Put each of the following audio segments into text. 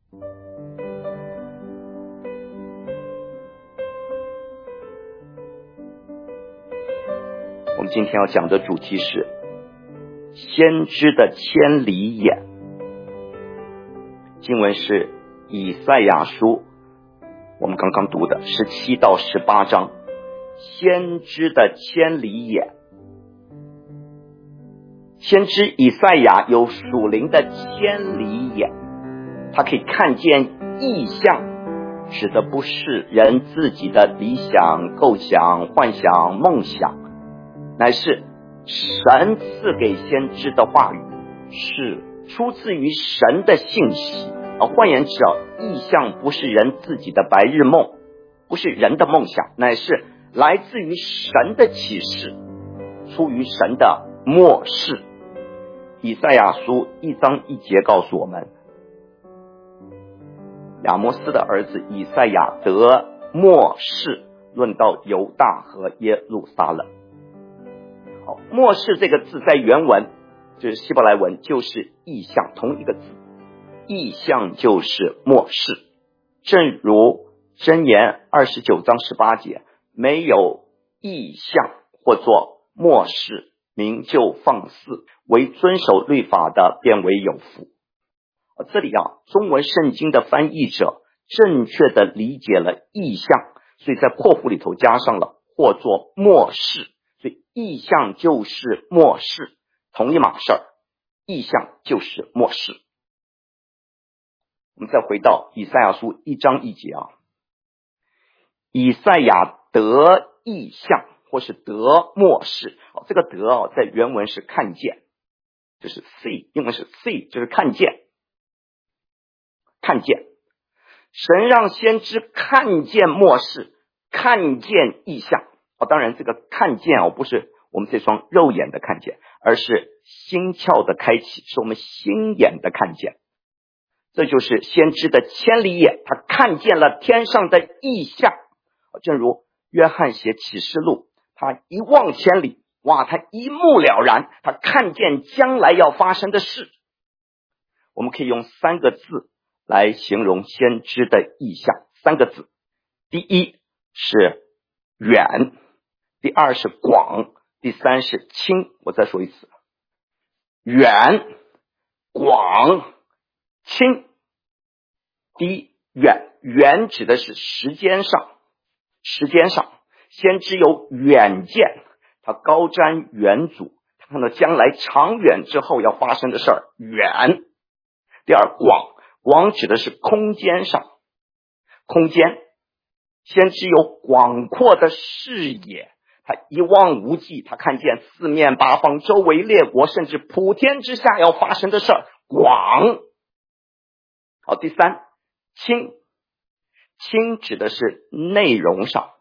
我们今天要讲的主题是先知的千里眼。经文是以赛亚书，我们刚刚读的17到18章，先知的千里眼。先知以赛亚有属灵的千里眼，他可以看见异象，指的不是人自己的理想、构想、幻想、梦想，乃是神赐给先知的话语，是出自于神的信息。换言之，异象不是人自己的白日梦，不是人的梦想，乃是来自于神的启示，出于神的默示。以赛亚书1章1节告诉我们，亚摩斯的儿子以赛亚得默示，论到犹大和耶路撒冷。默示这个字在原文就是希伯来文，就是异象，同一个字，异象就是默示。正如箴言29章18节，没有异象或作默示，民就放肆，为遵守律法的便为有福。这里中文圣经的翻译者正确的理解了异象，所以在括弧里头加上了或作默示，所以异象就是默示，同一码事儿，异象就是默示。我们再回到以赛亚书1章1节以赛亚得异象或是得默示，这个得在原文是看见，就是 see， 英文是 see， 就是看见。看见，神让先知看见默示，看见异象。当然这个看见不是我们这双肉眼的看见，而是心窍的开启，是我们心眼的看见。这就是先知的千里眼，他看见了天上的异象。正如约翰写启示录，他一望千里，他一目了然，他看见将来要发生的事。我们可以用3个字来形容先知的异象，3个字。第一是远，第二是广，第三是清。我再说一次，远、广、清。第一，远指的是时间上，先知有远见，他高瞻远瞩，他看到将来长远之后要发生的事儿，远。第二，广指的是空间上，先知有广阔的视野，他一望无际，他看见四面八方，周围列国，甚至普天之下要发生的事儿，广。好，第三，清指的是内容上，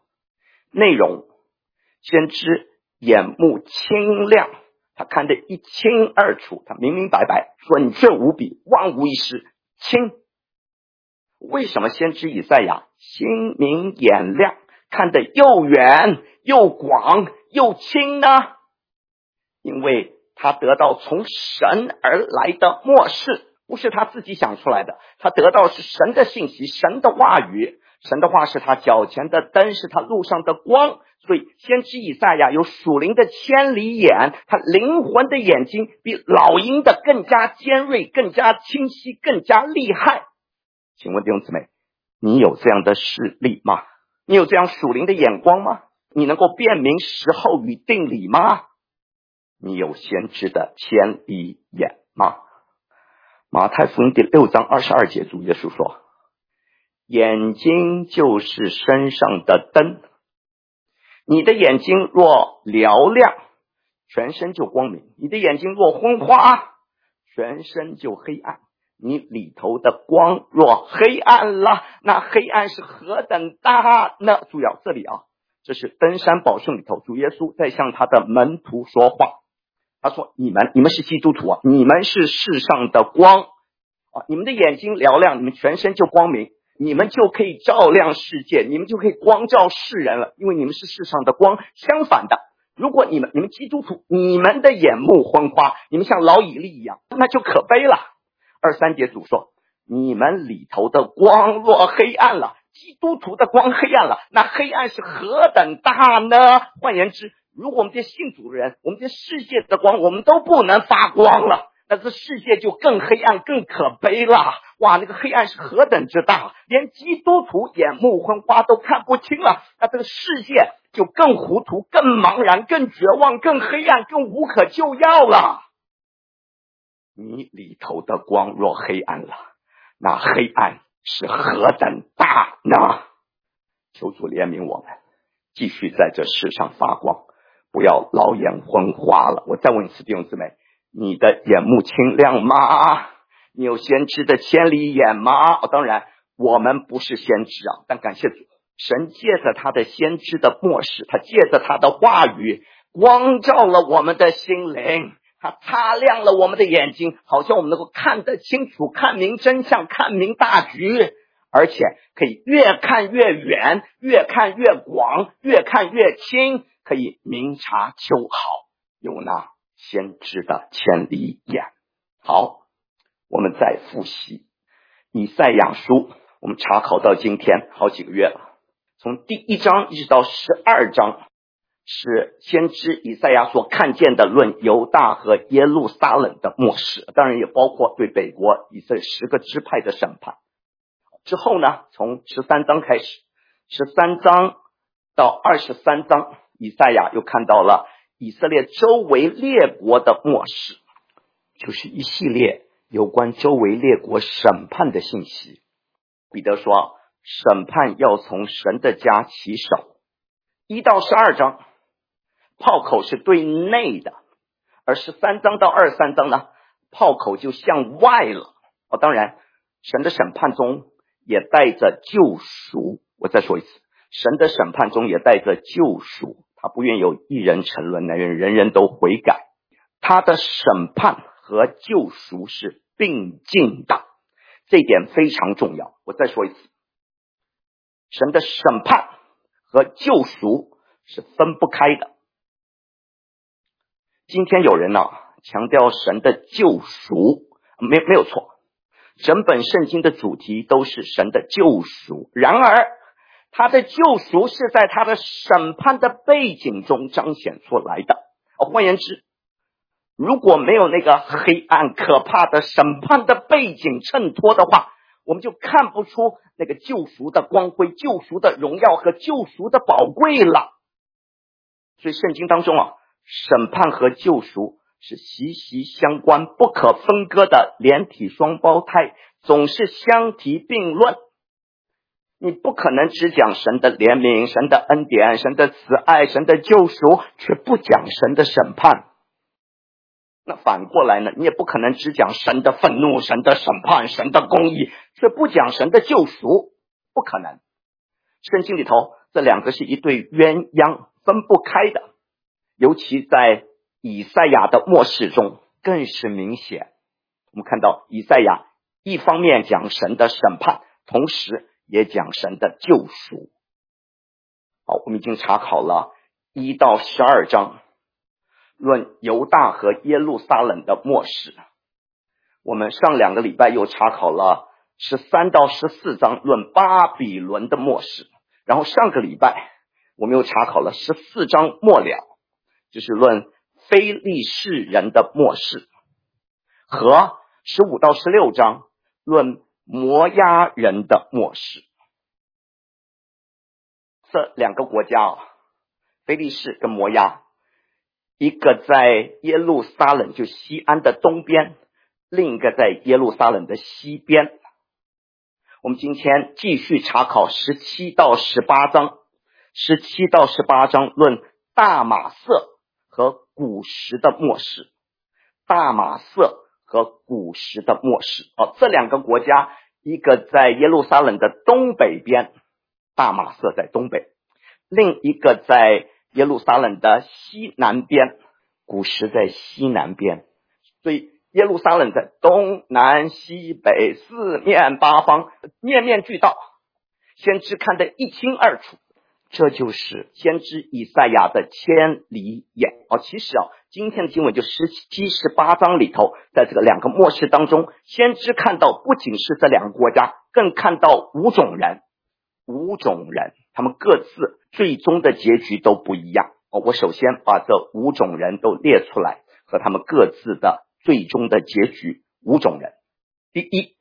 先知眼目清亮，他看得一清二楚，他明明白白，准确无比，万无一失。清，为什么先知以赛亚心明眼亮，看得又远又广又清呢？因为他得到从神而来的默示，不是他自己想出来的，他得到是神的信息，神的话语。神的话是他脚前的灯，是他路上的光。所以先知以赛亚有属灵的千里眼，他灵魂的眼睛比老鹰的更加尖锐，更加清晰，更加厉害。请问弟兄姊妹，你有这样的视力吗？你有这样属灵的眼光吗？你能够辨明时候与定理吗？你有先知的千里眼吗？马太福音第6章22节，主耶稣说，眼睛就是身上的灯，你的眼睛若嘹亮，全身就光明；你的眼睛若昏花，全身就黑暗。你里头的光若黑暗了，那黑暗是何等大呢？注意这里这是登山宝训里头，主耶稣在向他的门徒说话。他说，你们是基督徒你们是世上的光你们的眼睛嘹亮，你们全身就光明，你们就可以照亮世界，你们就可以光照世人了，因为你们是世上的光。相反的，如果你们基督徒，你们的眼目昏花，你们像老以利一样，那就可悲了。23节主说， 你们里头的光若黑暗了，基督徒的光黑暗了，那黑暗是何等大呢？换言之，如果我们这些信主的人，我们这世界的光我们都不能发光了，那这世界就更黑暗更可悲了。哇，那个黑暗是何等之大，连基督徒眼目昏花都看不清了，那这个世界就更糊涂更茫然更绝望更黑暗更无可救药了。你里头的光若黑暗了，那黑暗是何等大呢？求主怜悯我们，继续在这世上发光，不要老眼昏花了。我再问一次弟兄姊妹，你的眼目清亮吗？你有先知的千里眼吗？当然我们不是先知啊，但感谢主，神借着他的先知的默示，他借着他的话语光照了我们的心灵，他擦亮了我们的眼睛，好像我们能够看得清楚，看明真相，看明大局，而且可以越看越远，越看越广，越看越清，可以明察秋毫，有那先知的千里眼。好，我们再复习以赛亚书，我们查考到今天好几个月了，从第1章一直到12章是先知以赛亚所看见的论犹大和耶路撒冷的末世，当然也包括对北国以色列10个支派的审判。之后呢，从13章开始，13章到23章，以赛亚又看到了以色列周围列国的末世，就是一系列有关周围列国审判的信息。彼得说，审判要从神的家起手。1到12章炮口是对内的，而13章到23章呢，炮口就向外了。当然神的审判中也带着救赎。我再说一次，神的审判中也带着救赎，他不愿有一人沉沦，乃愿人人都悔改。他的审判和救赎是并进的，这一点非常重要。我再说一次，神的审判和救赎是分不开的。今天有人强调神的救赎，没有错，整本圣经的主题都是神的救赎，然而他的救赎是在他的审判的背景中彰显出来的。换言之，如果没有那个黑暗可怕的审判的背景衬托的话，我们就看不出那个救赎的光辉、救赎的荣耀和救赎的宝贵了。所以圣经当中审判和救赎是息息相关、不可分割的连体双胞胎，总是相提并论。你不可能只讲神的怜悯、神的恩典、神的慈爱、神的救赎，却不讲神的审判。那反过来呢，你也不可能只讲神的愤怒、神的审判、神的公义，却不讲神的救赎，不可能。圣经里头这两个是一对鸳鸯，分不开的，尤其在以赛亚的末世中更是明显。我们看到以赛亚一方面讲神的审判，同时也讲神的救赎。好，我们已经查考了1到12章论犹大和耶路撒冷的末世，我们上2个礼拜又查考了13到14章论巴比伦的末世，然后上个礼拜我们又查考了14章末了，就是论非利士人的末世，和15到16章论摩押人的末世。这2个国家非利士跟摩押，一个在耶路撒冷就西安的东边，另一个在耶路撒冷的西边。我们今天继续查考17到18章，17到18章论大马色和古时的末世，大马色和古时的末世。这2个国家，一个在耶路撒冷的东北边，大马色在东北，另一个在耶路撒冷的西南边，古时在西南边。所以耶路撒冷在东南西北四面八方，面面俱到，先知看得一清二楚。 这就是先知以赛亚的千里眼。其实今天的经文就17、18章里头，在这个两个末世当中，先知看到不仅是这两个国家，更看到五种人，他们各自最终的结局都不一样。我首先把这五种人都列出来，和他们各自的最终的结局。五种人，第一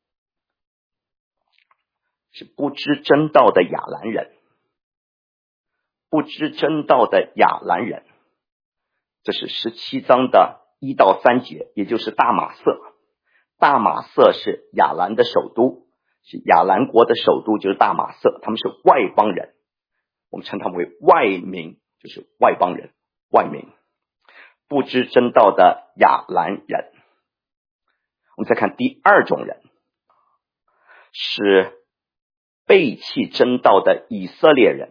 是不知真道的亚兰人，不知真道的亚兰人，这是17章的1到3节，也就是大马色。大马色是亚兰的首都，是亚兰国的首都，就是大马色，他们是外邦人，我们称他们为外民，就是外邦人，外民。不知真道的亚兰人。我们再看第二种人，是背弃真道的以色列人。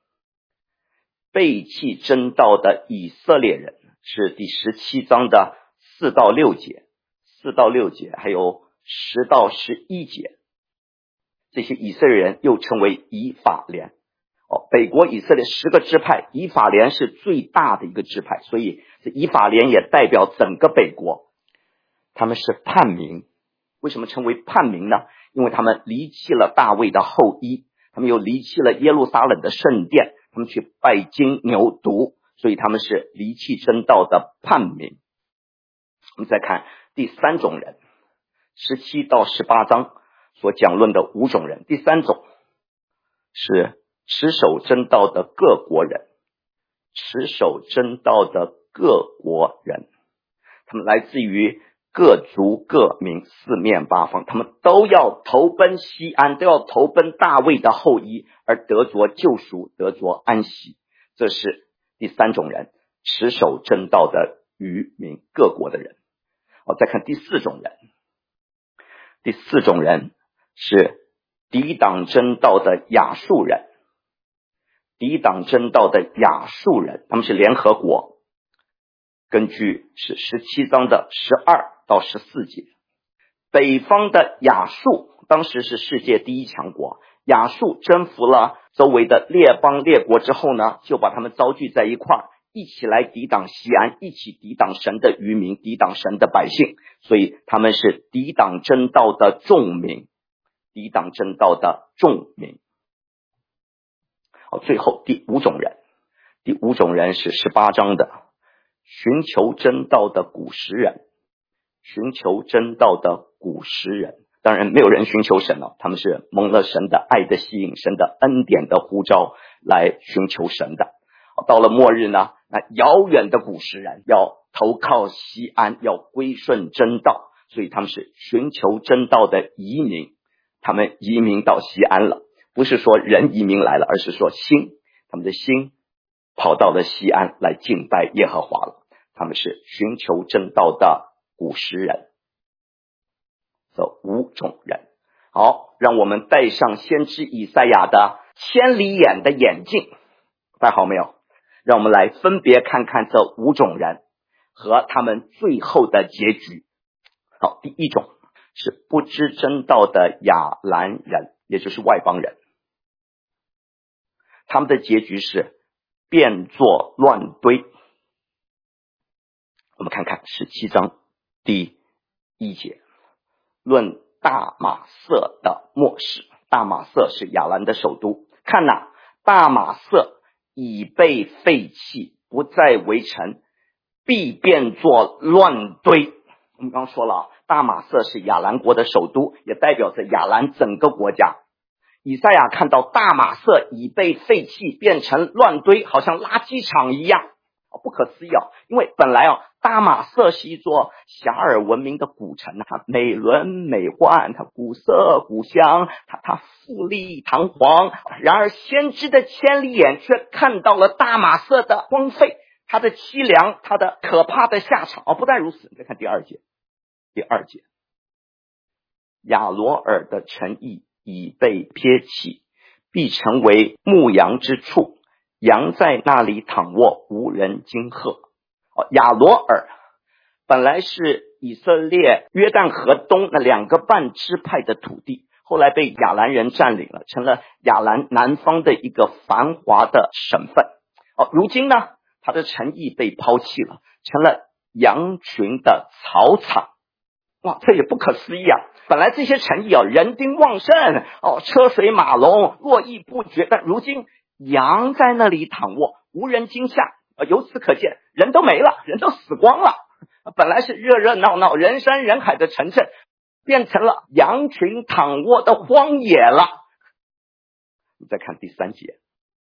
背弃真道的以色列人是第17章的4到6节，4到6节，还有10到11节。这些以色列人又称为以法莲。北国以色列10个支派，以法莲是最大的一个支派，所以这以法莲也代表整个北国。他们是叛民。为什么称为叛民呢？因为他们离弃了大卫的后裔，他们又离弃了耶路撒冷的圣殿，他们去拜金牛犊，所以他们是离弃真道的叛民。我们再看第三种人，17到18章所讲论的五种人。第三种是持守真道的各国人，持守真道的各国人，他们来自于各族各民，四面八方，他们都要投奔西安，都要投奔大卫的后裔，而得着救赎，得着安息。这是第三种人，持守真道的渔民，各国的人。再看第四种人。第四种人是抵挡真道的亚述人。抵挡真道的亚述人，他们是联合国。根据是17章的12到14节。北方的亚述当时是世界第一强国，亚述征服了周围的列邦列国之后呢，就把他们招聚在一块儿，一起来抵挡西安，一起抵挡神的渔民，抵挡神的百姓，所以他们是抵挡真道的众民，抵挡真道的众民。最后第五种人。第五种人是18章的寻求真道的古时人。寻求真道的古时人，当然没有人寻求神了，他们是蒙了神的爱的吸引，神的恩典的呼召来寻求神的。到了末日呢，那遥远的古时人要投靠西安，要归顺真道，所以他们是寻求真道的移民。他们移民到西安了，不是说人移民来了，而是说他们的心跑到了西安来敬拜耶和华了。他们是寻求真道的古时人。这五种人。好，让我们戴上先知以赛亚的千里眼的眼镜，戴好没有？让我们来分别看看这五种人和他们最后的结局。好，第一种是不知真道的亚兰人，也就是外邦人。他们的结局是变作乱堆。我们看看17章第1节，论大马色的末世。大马色是亚兰的首都。看哪，大马色已被废弃，不再为城，必变作乱堆。我们刚刚说了，大马色是亚兰国的首都，也代表着亚兰整个国家。以赛亚看到大马色已被废弃，变成乱堆，好像垃圾场一样，不可思议。因为本来大马色是一座遐迩闻名的古城，它美轮美奂，它古色古香，它富丽堂皇。然而先知的千里眼却看到了大马色的荒废，它的凄凉，它的可怕的下场。不但如此，再看第二节。亚罗尔的城邑已被撇弃，必成为牧羊之处，羊在那里躺卧，无人惊吓。亚罗尔本来是以色列约旦河东那2个半支派的土地， 后来被亚兰人占领了，成了亚兰南方的一个繁华的省份。如今呢，他的城邑被抛弃了，成了羊群的草场。哇，这也不可思议啊！本来这些城邑人丁旺盛，车水马龙，络绎不绝，但如今羊在那里躺卧，无人惊吓。由此可见，人都没了，人都死光了。本来是热热闹闹、人山人海的城镇，变成了羊群躺卧的荒野了。你再看第三节，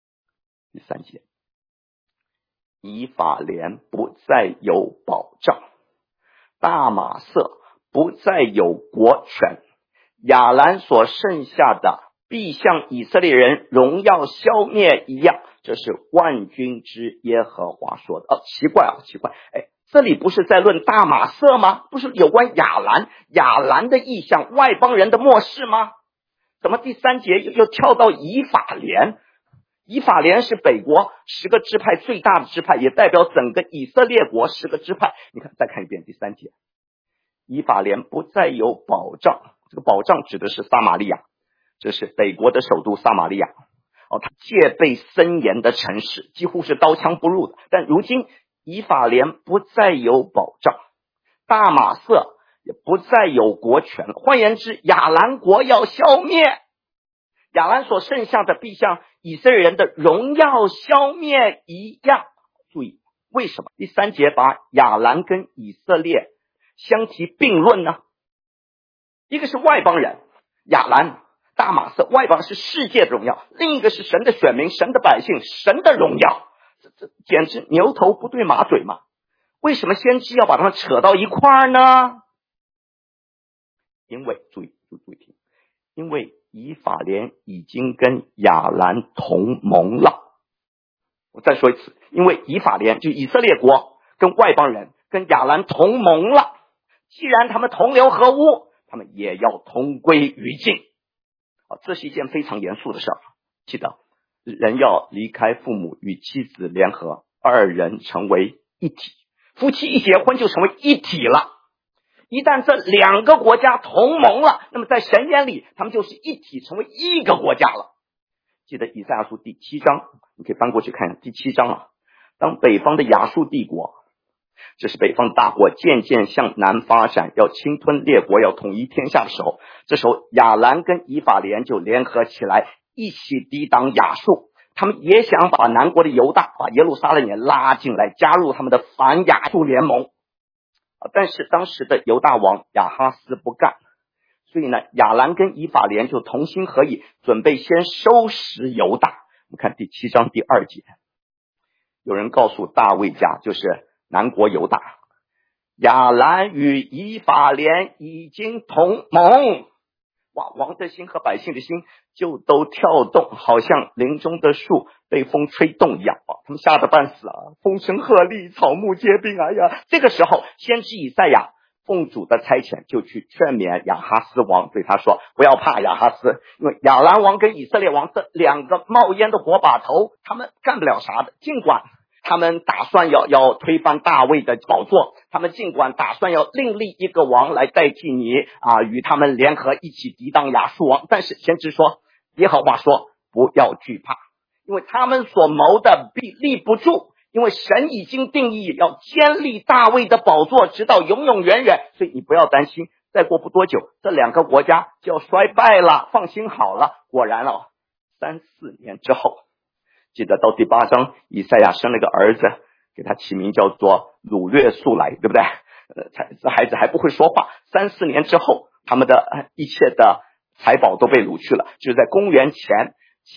以法莲不再有保障，大马色不再有国权，亚兰所剩下的必像以色列人荣耀消灭一样。这是万军之耶和华说的。奇怪，这里不是在论大马色吗？不是有关亚兰的意象，外邦人的末世吗？怎么第三节又跳到以法莲？以法莲是北国10个支派最大的支派，也代表整个以色列国10个支派。你看，再看一遍第三节，以法莲不再有保障。这个保障指的是撒玛利亚，这是北国的首都撒玛利亚。它戒备森严的城市，几乎是刀枪不入的。但如今以法莲不再有保障，大马色也不再有国权了。换言之，亚兰国要消灭，亚兰所剩下的必像以色列人的荣耀消灭一样。注意，为什么第三节把亚兰跟以色列相提并论呢？一个是外邦人，亚兰大马色，外邦是世界的荣耀，另一个是神的选民，神的百姓，神的荣耀。这简直牛头不对马嘴嘛！为什么先知要把他们扯到一块儿呢？因为注意听，因为以法莲已经跟亚兰同盟了。我再说一次，因为以法莲就以色列国跟外邦人跟亚兰同盟了，既然他们同流合污，他们也要同归于尽。这是一件非常严肃的事儿。记得人要离开父母，与妻子联合，2人成为一体。夫妻一结婚就成为一体了。一旦这2个国家同盟了，那么在神眼里他们就是一体，成为一个国家了。记得以赛亚书第7章，你可以翻过去看第7章当北方的亚述帝国，这是北方大国渐渐向南发展，要侵吞列国，要统一天下的时候，这时候亚兰跟以法莲就联合起来，一起抵挡亚述。他们也想把南国的犹大，把耶路撒冷也拉进来，加入他们的反亚述联盟。但是当时的犹大王亚哈斯不干，所以呢，亚兰跟以法莲就同心合意，准备先收拾犹大。我们看第7章第2节，有人告诉大卫家，就是南国犹大，亚兰与以法莲已经同盟。哇，王的心和百姓的心就都跳动，好像林中的树被风吹动一样。他们吓得半死风声鹤唳，草木皆兵。这个时候先知以赛亚奉主的差遣，就去劝勉亚哈斯王，对他说，不要怕亚哈斯，因为亚兰王跟以色列王这2个冒烟的火把头，他们干不了啥的。尽管他们打算要推翻大卫的宝座，他们尽管打算要另立一个王来代替你与他们联合一起抵挡亚述王，但是先知说，耶和华说，不要惧怕，因为他们所谋的必立不住，因为神已经定义要坚立大卫的宝座，直到永永远远。所以你不要担心，再过不多久，这2个国家就要衰败了，放心好了。果然3-4年之后，记得到第8章，以赛亚生了个儿子，给他起名叫做掳掠素来，对不对？这孩子还不会说话。3-4年之后，他们的一切的财宝都被掳去了。就是在公元前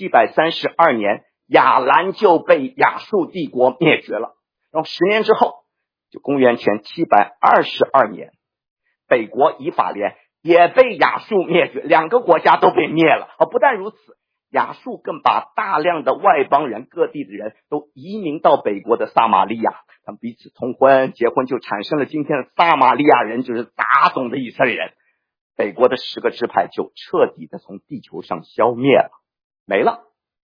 732年，亚兰就被亚述帝国灭绝了。然后10年之后，就公元前722年，北国以法莲也被亚述灭绝，2个国家都被灭了。不但如此，亚述更把大量的外邦人，各地的人都移民到北国的撒玛利亚，他们彼此通婚结婚，就产生了今天的撒玛利亚人，就是杂种的以色列人。北国的10个支派就彻底的从地球上消灭了，没了。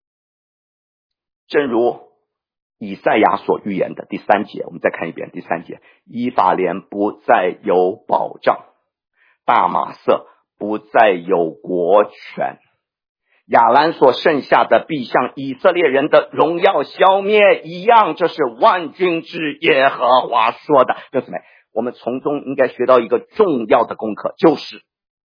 正如以赛亚所预言的第3节，我们再看一遍第3节，以法莲不再有保障，大马色不再有国权。亚兰所剩下的必像以色列人的荣耀消灭一样，这是万军之耶和华说的。弟兄姊妹，我们从中应该学到一个重要的功课，就是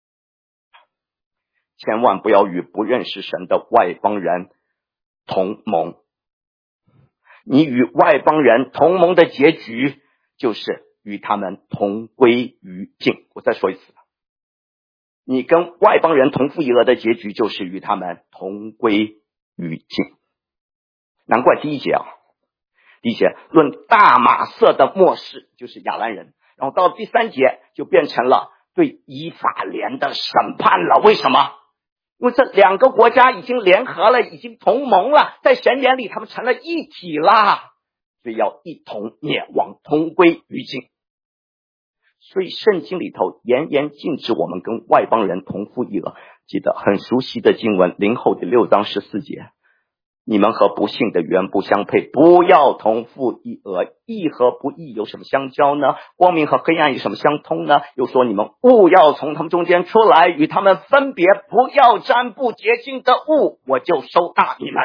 千万不要与不认识神的外邦人同盟。你与外邦人同盟的结局就是与他们同归于尽。我再说一次，你跟外邦人同父异母的结局就是与他们同归于尽。难怪第一节论大马色的末世，就是亚兰人，然后到第3节就变成了对以法莲的审判了。为什么？因为这2个国家已经联合了，已经同盟了，在神眼里他们成了一体啦，所以要一同灭亡，同归于尽。所以圣经里头严严禁止我们跟外邦人同父异母。记得很熟悉的经文，林后第6章14节，你们和不信的原不相配，不要同父异母。义和不义有什么相交呢？光明和黑暗有什么相通呢？又说你们勿要从他们中间出来，与他们分别，不要沾不洁净的物，我就收纳你们。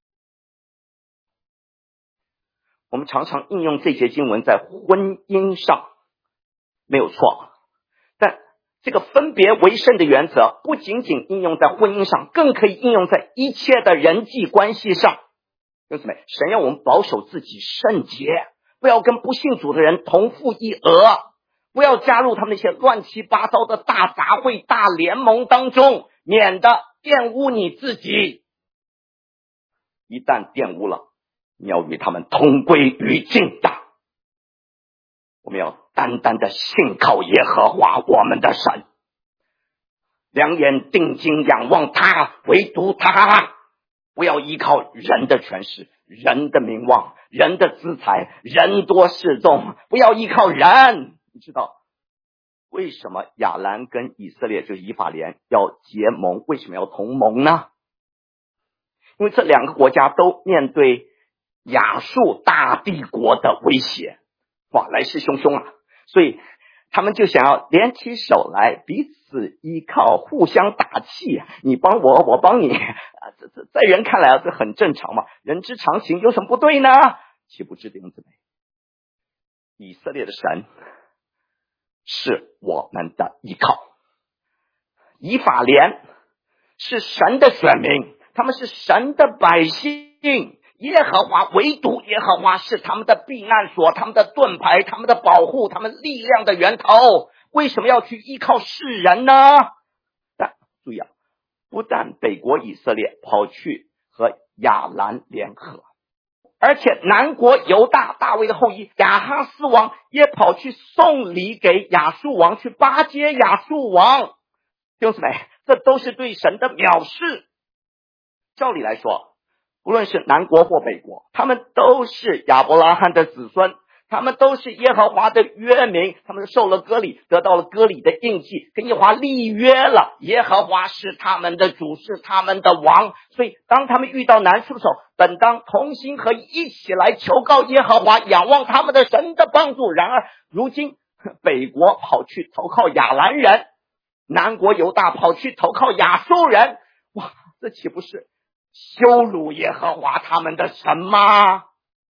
我们常常应用这节经文在婚姻上，没有错，但这个分别为圣的原则不仅仅应用在婚姻上，更可以应用在一切的人际关系上。弟兄姊妹，神要我们保守自己圣洁，不要跟不信主的人同父异母，不要加入他们那些乱七八糟的大杂烩、大联盟当中，免得玷污你自己。一旦玷污了，你要与他们同归于尽的。我们要单单的信靠耶和华我们的神，两眼定睛仰望他，唯独他，不要依靠人的权势、人的名望、人的资财、人多势众，不要依靠人。你知道为什么亚兰跟以色列就是以法莲要结盟，为什么要同盟呢？因为这2个国家都面对亚述大帝国的威胁，哇，来势汹汹啊！所以他们就想要联起手来，彼此依靠，互相打气，你帮我，我帮你。这在人看来这很正常嘛，人之常情，有什么不对呢？岂不知弟兄姊妹，以色列的神是我们的依靠，以法莲是神的选民，他们是神的百姓，耶和华，唯独耶和华是他们的避难所，他们的盾牌，他们的保护，他们力量的源头。为什么要去依靠世人呢？但注意啊，不但北国以色列跑去和亚兰联合，而且南国犹大大卫的后裔亚哈斯王也跑去送礼给亚述王，去巴结亚述王。弟兄姊妹，这都是对神的藐视。照理来说，无论是南国或北国，他们都是亚伯拉罕的子孙，他们都是耶和华的约民，他们受了割礼，得到了割礼的印记，跟耶和华立约了，耶和华是他们的主，是他们的王。所以当他们遇到难处的时候，本当同心合意，一起来求告耶和华，仰望他们的神的帮助。然而如今北国跑去投靠亚兰人，南国犹大跑去投靠亚述人，哇，这岂不是羞辱耶和华他们的神吗？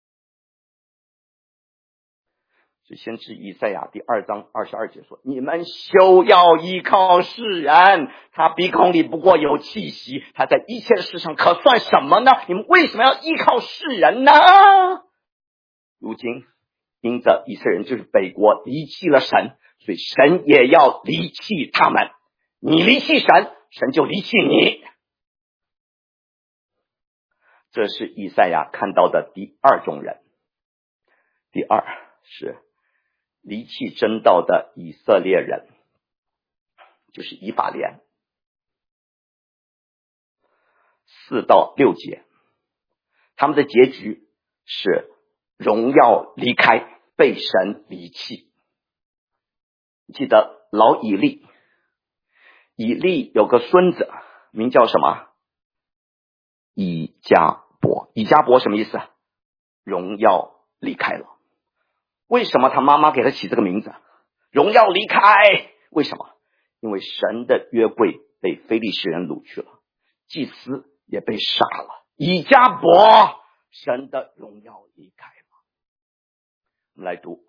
所以先知以赛亚第2章22节说，你们休要依靠世人，他鼻孔里不过有气息，他在一切的事上可算什么呢？你们为什么要依靠世人呢？如今因着以色列人就是北国离弃了神，所以神也要离弃他们。你离弃神，神就离弃你。这是以赛亚看到的第2种人。第2是离弃真道的以色列人，就是以法莲。4到6节，他们的结局是荣耀离开，被神离弃。记得老以利，以利有个孙子名叫什么？以迦伯。以迦伯什么意思？荣耀离开了。为什么他妈妈给他起这个名字？荣耀离开，为什么？ 因为神的约柜被非利士人掳去了，祭司也被杀了，以迦伯神的荣耀离开了。我们来读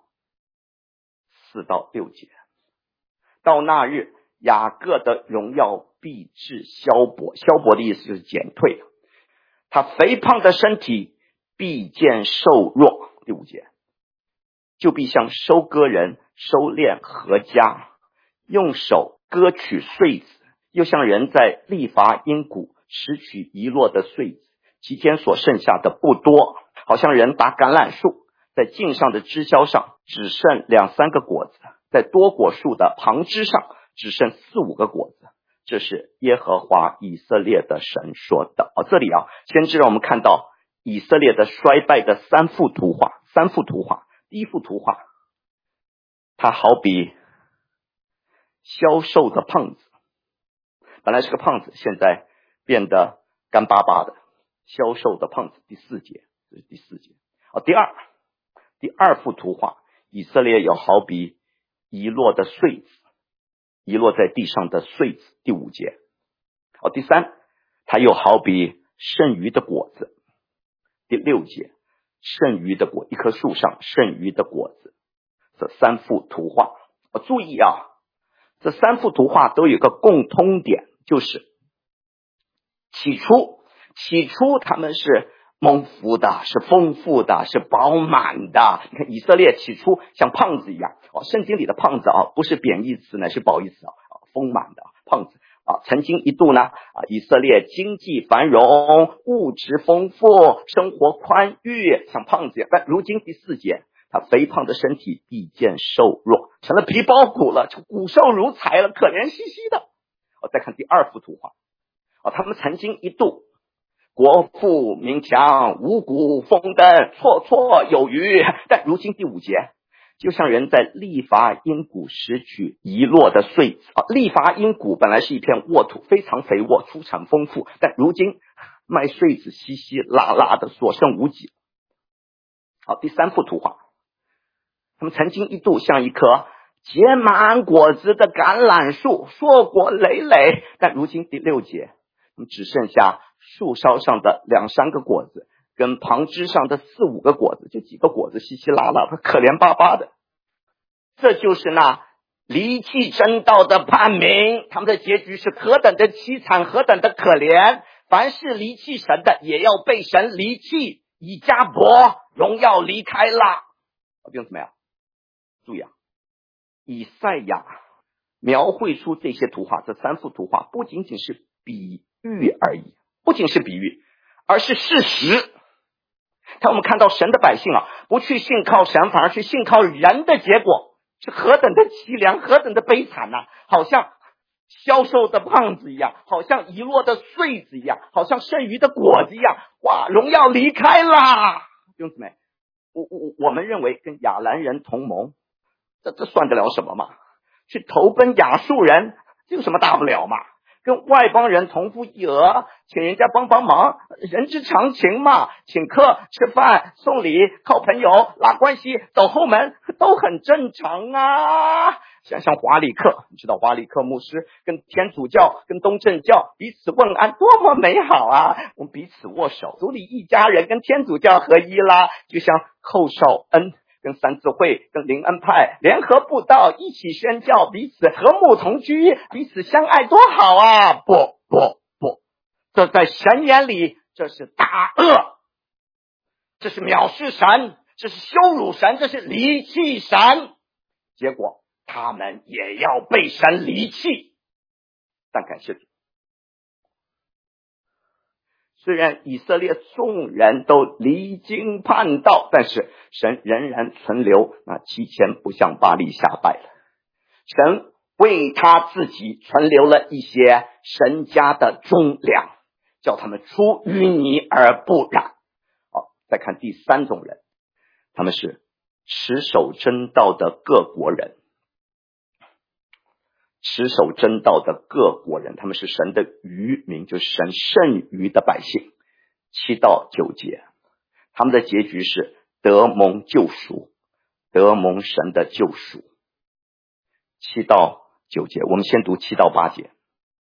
4到6节。到那日，雅各的荣耀必至消薄，消薄的意思就是减退，他肥胖的身体必见瘦弱。第5节，就必像收割人收敛禾稼，用手割取穗子，又像人在利伐阴谷拾取遗落的穗子，其间所剩下的不多，好像人打橄榄树，在茎上的枝销上只剩2、3个果子，在多果树的旁枝上只剩4、5个果子。这是耶和华以色列的神说的。这里先知让我们看到以色列的衰败的3幅图画。第一幅图画，他好比消瘦的胖子，本来是个胖子，现在变得干巴巴的，消瘦的胖子。第4节，这是第4节。第二幅图画，以色列有好比遗落的穗子，遗落在地上的穗子。第5节。第3，它又好比剩余的果子。第6节，剩余的果，一棵树上剩余的果子。这3幅图画，注意这3幅图画都有一个共通点，就是起初他们是丰富的，是丰富的，是饱满的。你看以色列起初像胖子一样，圣经里的胖子不是贬义词，乃是褒义词，丰满的胖子曾经一度呢，以色列经济繁荣，物质丰富，生活宽裕，像胖子一样。但如今第4节，他肥胖的身体必见瘦弱，成了皮包骨了，骨瘦如柴了，可怜兮兮的。再看第2幅图画，他们曾经一度国富民强，五谷丰登，绰绰有余。但如今第5节，就像人在利伐阴谷拾取遗落的穗子。利伐阴谷本来是一片沃土，非常肥沃，出产丰富，但如今卖穗子稀稀拉拉的，所剩无几。第3幅图画，他们曾经一度像一棵结满果子的橄榄树，硕果累累，但如今第6节，只剩下树梢上的2、3个果子，跟旁枝上的4、5个果子，就几个果子稀稀拉拉的，可怜巴巴的。这就是那离弃真道的叛民，他们的结局是何等的凄惨，何等的可怜。凡是离弃神的，也要被神离弃，以迦伯荣耀离开了。弟兄姊妹注意以赛亚描绘出这些图画，这3幅图画不仅仅是比喻而已，不仅是比喻，而是事实。当我们看到神的百姓不去信靠神，反而去信靠人的结果，是何等的凄凉，何等的悲惨好像消瘦的胖子一样，好像遗落的穗子一样，好像剩余的果子一样。哇，荣耀离开了。弟兄姊妹，我们认为跟亚兰人同盟，这算得了什么嘛？去投奔亚述人，这有什么大不了嘛？跟外邦人同父异母，请人家帮忙，人之常情嘛。请客吃饭送礼，靠朋友拉关系，走后门都很正常像华里克，你知道华里克牧师跟天主教跟东正教彼此问安，多么美好我们彼此握手，组里一家人，跟天主教合一啦。就像寇绍恩跟三字会跟灵恩派联合布道，一起宣教，彼此和睦同居，彼此相爱，多好不，这在神眼里这是大恶，这是藐视神，这是羞辱神，这是离弃神。结果他们也要被神离弃。但感谢主，虽然以色列众人都离经叛道，但是神仍然存留那7000不向巴力下拜了。神为他自己存留了一些神家的忠良，叫他们出淤泥而不染。再看第3种人，他们是持守真道的各国人。持守真道的各国人，他们是神的余民，就是神剩余的百姓。7到9节，他们的结局是得蒙救赎，得蒙神的救赎。7到 9节，我们先读7到8节。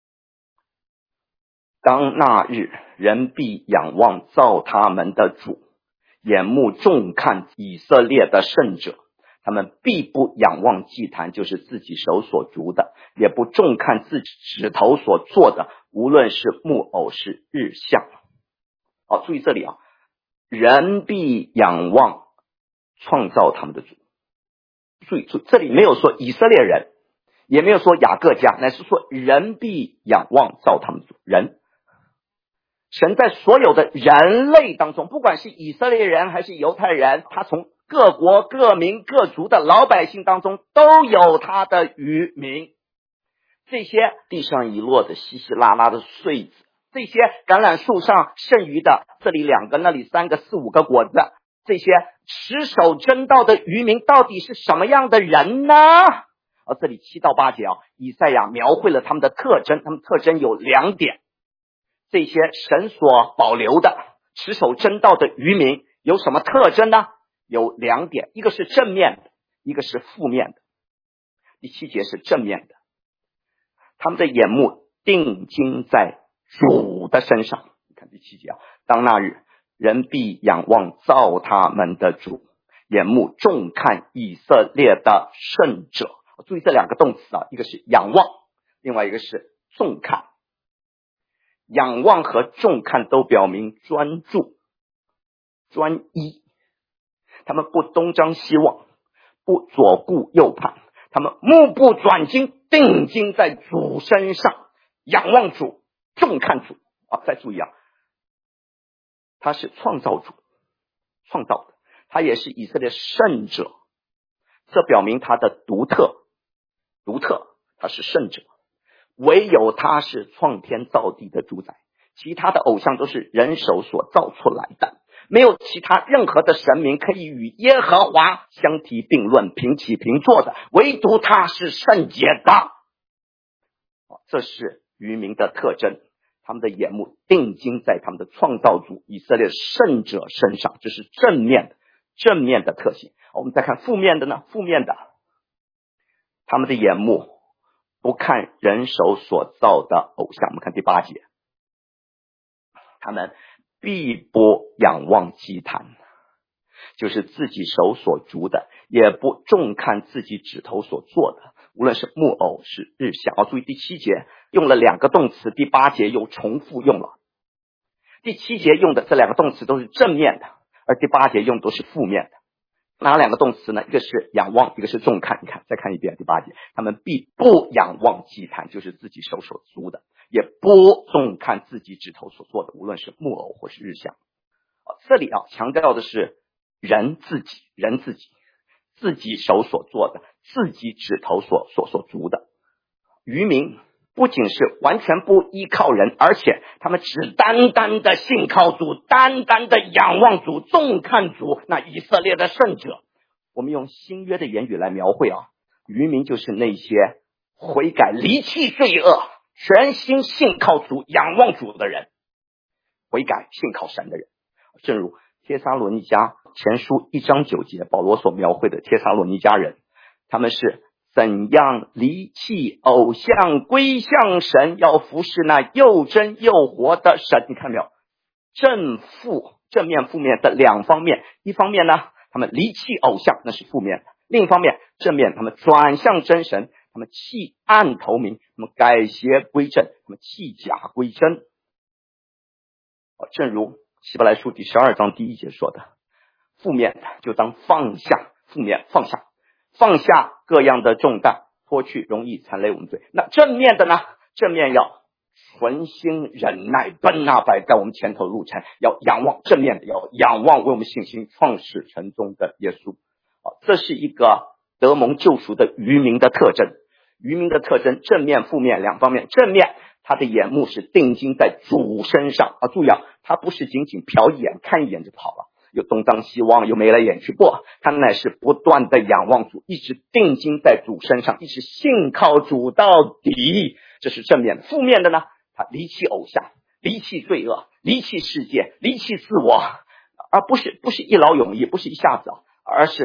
当那日，人必仰望造他们的主，眼目重看以色列的圣者。他们必不仰望祭坛，就是自己手所筑的，也不重看自己指头所做的，无论是木偶是日像。注意这里人必仰望创造他们的主。注意这里没有说以色列人，也没有说雅各家，乃是说人必仰望造他们的主。人，神在所有的人类当中，不管是以色列人还是犹太人，他从各国各民各族的老百姓当中都有他的渔民。这些地上遗落的稀稀拉拉的穗子，这些橄榄树上剩余的这里2个那里3个4、5个果子，这些持守真道的渔民到底是什么样的人呢？这里7到8节以赛亚描绘了他们的特征，他们特征有2点。这些神所保留的持守真道的渔民有什么特征呢？有2点，一个是正面的，一个是负面的。第7节是正面的，他们的眼目定睛在主的身上。你看第7节当那日，人必仰望造他们的主，眼目重看以色列的圣者。注意这2个动词一个是仰望，另外一个是重看。仰望和重看都表明专注、专一，他们不东张西望，不左顾右盼，他们目不转睛，定睛在主身上，仰望主，重看主。再注意他是创造主，创造的，他也是以色列圣者，这表明他的独特，他是圣者，唯有他是创天造地的主宰，其他的偶像都是人手所造出来的，没有其他任何的神明可以与耶和华相提并论，平起平坐的，唯独他是圣洁的。这是渔民的特征，他们的眼目定睛在他们的创造主以色列圣者身上，这是正面的特性。我们再看负面的呢？负面的，他们的眼目不看人手所造的偶像。我们看第8节，他们必不仰望祭坛，就是自己手所筑的，也不重看自己指头所做的，无论是木偶是日像。注意第7节用了2个动词，第8节又重复用了。第7节用的这2个动词都是正面的，而第8节用的都是负面的。哪2个动词呢？一个是仰望，一个是重看。你看，再看一遍第8节，他们必不仰望祭坛，就是自己手所筑的，也不重看自己指头所做的，无论是木偶或是日像。这里强调的是人自己手所做的，自己指头所筑的。渔民不仅是完全不依靠人，而且他们只单单的信靠主，单单的仰望主，重看主，那以色列的圣者。我们用新约的言语来描绘渔民就是那些悔改离弃罪恶，全心信靠主，仰望主的人，悔改信靠神的人。正如帖撒罗尼迦前书1章9节保罗所描绘的帖撒罗尼迦人，他们是怎样离弃偶像归向神，要服侍那又真又活的神。你看没有？正面负面的2方面，一方面呢，他们离弃偶像，那是负面的；另一方面正面，他们转向真神，他们弃暗投明，他们改邪归正，他们弃假归真。正如希伯来书第12章第1节说的，负面的就当放下，负面放下各样的重担，脱去容易缠累我们罪。那正面的呢？正面要存心忍耐，奔那摆在我们前头路程，要仰望正面的，要仰望为我们信心创始成终的耶稣。这是一个得蒙救赎的渔民的特征。渔民的特征正面负面2方面。正面他的眼目是定睛在主身上注意他不是仅仅瞟一眼看一眼就跑了，又东张西望，又眉来眼去，不，他乃是不断的仰望主，一直定睛在主身上，一直信靠主到底。这是正面的。负面的呢，他离弃偶像，离弃罪恶，离弃世界，离弃自我，而不是一劳永逸，不是一下子而是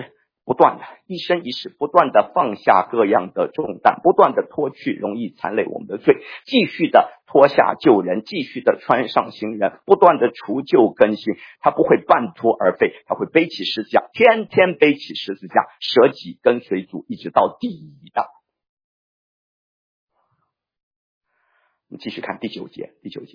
不断的一生一世不断的放下各样的重担，不断的脱去容易残累我们的罪，继续的脱下旧人，继续的穿上新人，不断的除旧更新。他不会半途而废，他会背起十字架，天天背起十字架，舍己跟随主，一直到地的。我们继续看第九节。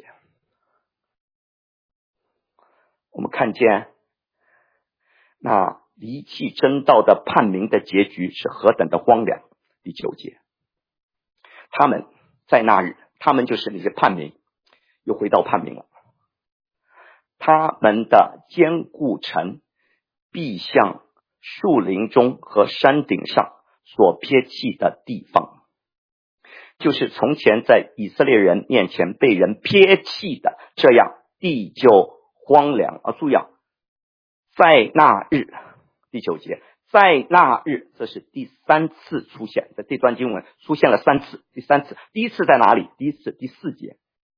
我们看见那离弃真道的叛民的结局是何等的荒凉。第九节，他们在那日，他们就是那些叛民，又回到叛民了。他们的坚固城必像树林中和山顶上所撇弃的地方，就是从前在以色列人面前被人撇弃的，这样地就荒凉。注意在那日，第九节，在那日，这是第三次出现，在这段经文出现了三次，第三次，第一次在哪里？第一次第四节，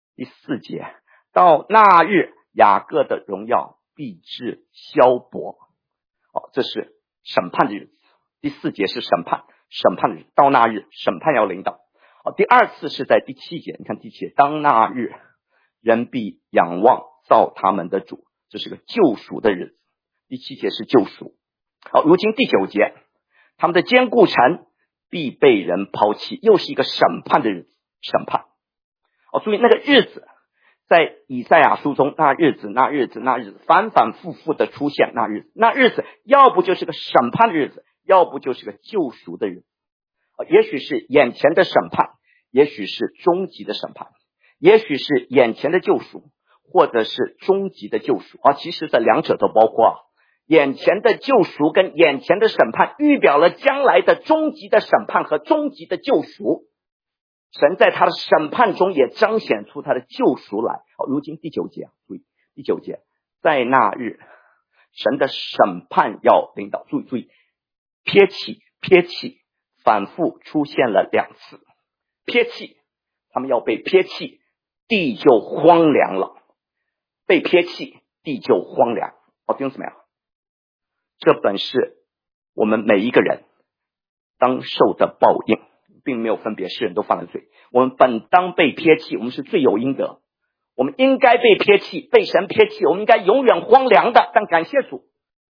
到那日雅各的荣耀必至消薄。这是审判的日子。第四节是审判的日子，到那日审判要临到。第二次是在第七节，你看第七节，当那日人必仰望造他们的主，这是个救赎的日子。第七节是救赎。如今第九节，他们的坚固城必被人抛弃，又是一个审判的日子。审判。注意那个日子，在以赛亚书中，那日子反反复复的出现。那日子要不就是个审判的日子，要不就是个救赎的日子。也许是眼前的审判，也许是终极的审判，也许是眼前的救赎，或者是终极的救赎。其实这两者都包括。眼前的救赎跟眼前的审判预表了将来的终极的审判和终极的救赎。神在他的审判中也彰显出他的救赎来。如今第九节，注意第九节，在那日神的审判要临到。注意撇弃反复出现了两次。撇弃，他们要被撇弃，地就荒凉了。被撇弃，地就荒凉。弟兄姊妹，这本是我们每一个人当受的报应，并没有分别，世人都犯了罪。我们本当被撇弃，我们是罪有应得，我们应该被撇弃，被神撇弃，我们应该永远荒凉的。但感谢主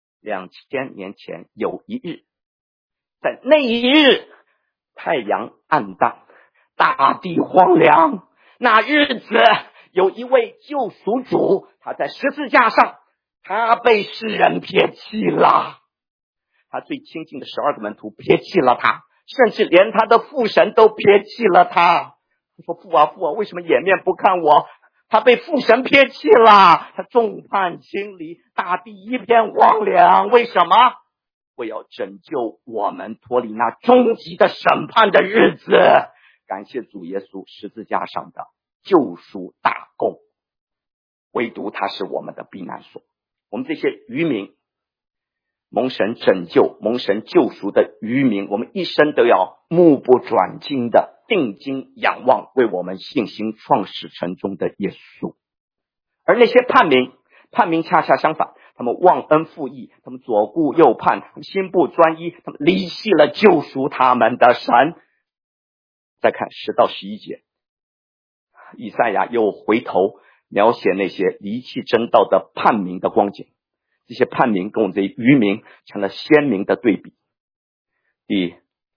，2000年前有一日，在那一日太阳暗淡，大地荒凉。那日子有一位救赎主，他在十字架上，他被世人撇弃了，他最亲近的12个门徒撇弃了他，甚至连他的父神都撇弃了他。他说父啊，为什么掩面不看我？他被父神撇弃了，他众叛亲离，大地一片荒凉。为什么？为要拯救我们脱离那终极的审判的日子。感谢主耶稣十字架上的救赎大功，唯独他是我们的避难所。我们这些渔民，蒙神拯救蒙神救赎的渔民，我们一生都要目不转睛的定睛仰望为我们信心创始成终的耶稣。而那些叛民恰恰相反，他们忘恩负义，他们左顾右盼，他们心不专一，他们离弃了救赎他们的神。再看10到11节，以赛亚又回头描写那些离弃真道的叛民的光景。这些叛民跟我们这些渔民成了鲜明的对比。第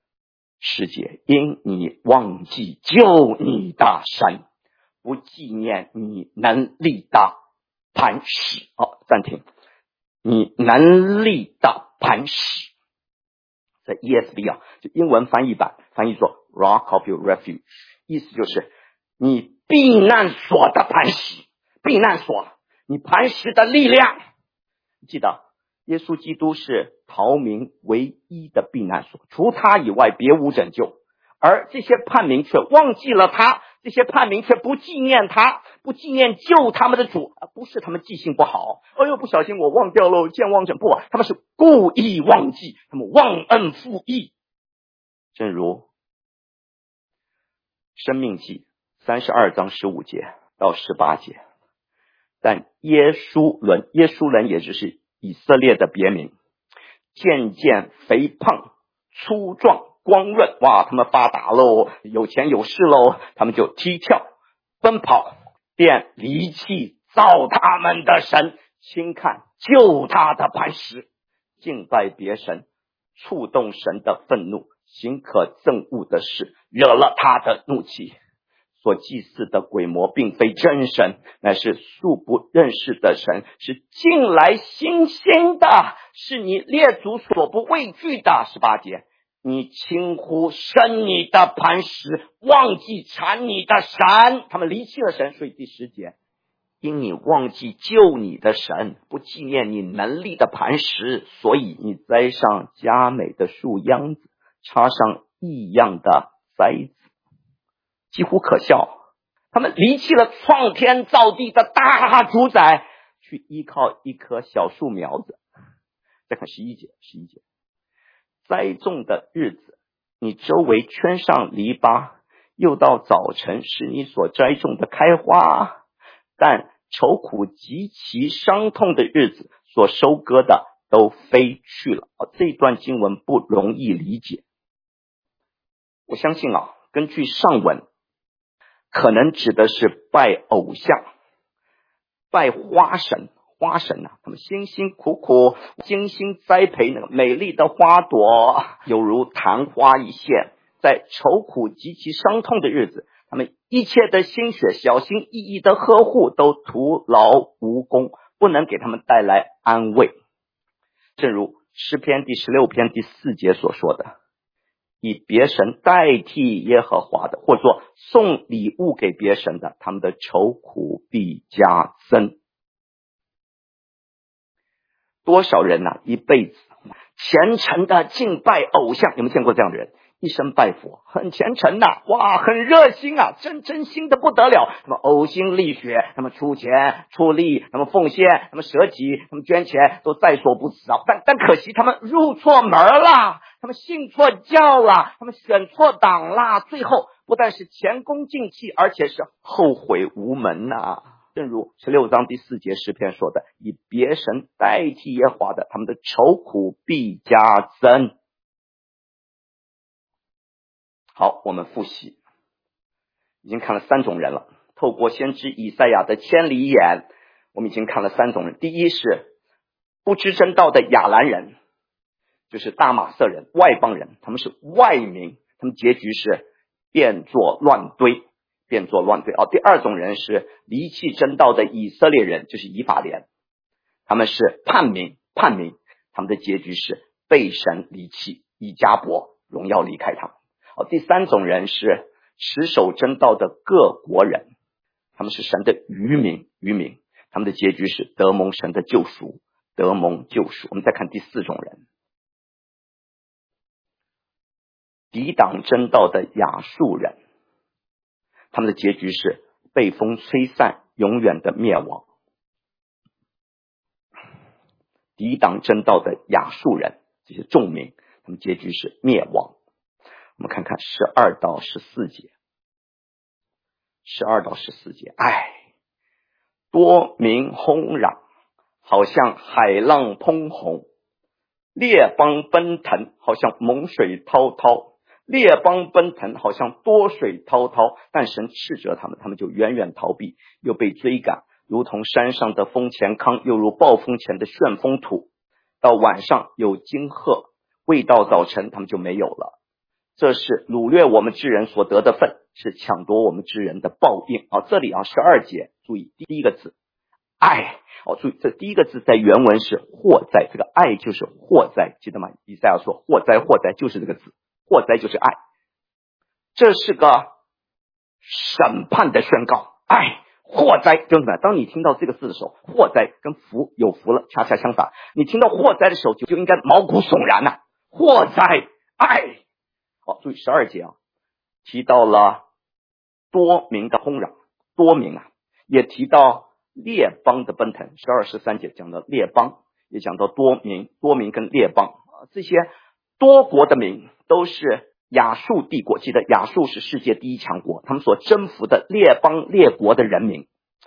10节，因你忘记救你的神，不纪念你能力的磐石。暂停，你能力的磐石，在 ESV 就英文翻译版翻译作 Rock of your refuge， 意思就是你避难所的磐石，避难所，你磐石的力量。记得耶稣基督是逃民唯一的避难所，除他以外别无拯救。而这些叛民却忘记了他，这些叛民却不纪念他，不纪念救他们的主。不是他们记性不好，不小心我忘掉了，健忘症，不，他们是故意忘记，他们忘恩负义。正如申命记32章15节到18节，但耶书伦也就是以色列的别名， 渐渐肥胖、粗壮、光润，哇，他们发达喽，有钱有势喽，他们就踢跳、奔跑，便离弃造他们的神，轻看救他的磐石，敬拜别神，触动神的愤怒，行可憎恶的事，惹了他的怒气。所祭祀的鬼魔并非真神，乃是素不认识的神，是近来新兴的，是你列祖所不畏惧的。18节，你轻忽生你的磐石，忘记缠你的神，他们离弃了神。所以第10节，因你忘记救你的神，不纪念你能力的磐石，所以你栽上佳美的树秧子，插上异样的栽子，几乎可笑。他们离弃了创天造地的大主宰，去依靠一棵小树苗子。再看11节，栽种的日子，你周围圈上篱笆，又到早晨使你所栽种的开花，但愁苦极其伤痛的日子，所收割的都飞去了。这段经文不容易理解。我相信根据上文，可能指的是拜偶像、拜花神。他们辛辛苦苦精心栽培那个美丽的花朵，犹如昙花一现，在愁苦极其伤痛的日子，他们一切的心血、小心翼翼的呵护都徒劳无功，不能给他们带来安慰。正如诗篇第16篇第4节所说的，以别神代替耶和华的，或者说送礼物给别神的，他们的愁苦必加增。多少人一辈子虔诚的敬拜偶像，有没有见过这样的人？一生拜佛，很虔诚哇，很热心真心的不得了，他们呕心沥血，他们出钱出力，他们奉献，他们舍己，他们捐钱，都在所不辞但可惜他们入错门了，他们信错教了，他们选错党了，最后不但是前功尽弃，而且是后悔无门正如16章第4节诗篇说的，以别神代替耶和华的，他们的愁苦必加增。好，我们复习，已经看了3种人了。透过先知以赛亚的千里眼，我们已经看了3种人。第一是不知真道的亚兰人，就是大马色人、外邦人，他们是外民，他们结局是变作乱堆。第二种人是离弃真道的以色列人，就是以法莲，他们是叛民，他们的结局是被神离弃，以迦伯荣耀离开他们。第3种人是持守真道的各国人，他们是神的渔民，他们的结局是得蒙神的救赎。我们再看第4种人，抵挡真道的亚述人，他们的结局是被风吹散，永远的灭亡。抵挡真道的亚述人，这些众民，他们结局是灭亡。我们看看12到14节。多民轰嚷，好像海浪匉藇，列邦奔腾，好像猛水滔滔。列邦奔腾，好像多水滔滔，但神斥责他们，他们就远远逃避，又被追赶，如同山上的风前糠，又如暴风前的旋风土。到晚上有惊吓，未到早晨他们就没有了。这是掳掠我们之人所得的份，是抢夺我们之人的报应。这里12节，注意第一个字爱。注意这第一个字在原文是祸哉，这个爱就是祸哉，记得吗？以赛亚说祸哉就是这个字，祸哉就是爱，这是个审判的宣告。祸哉，兄弟们，当你听到这个字的时候，祸哉跟福有福了恰恰相反，你听到祸哉的时候就应该毛骨悚然祸哉，爱。注意12节提到了多民的轰嚷，多民也提到列邦的奔腾。12、13节讲到列邦，也讲到多民跟列邦这些多国的民都是亚述帝国，记得亚述是世界第1强国，他们所征服的列邦列国的人民。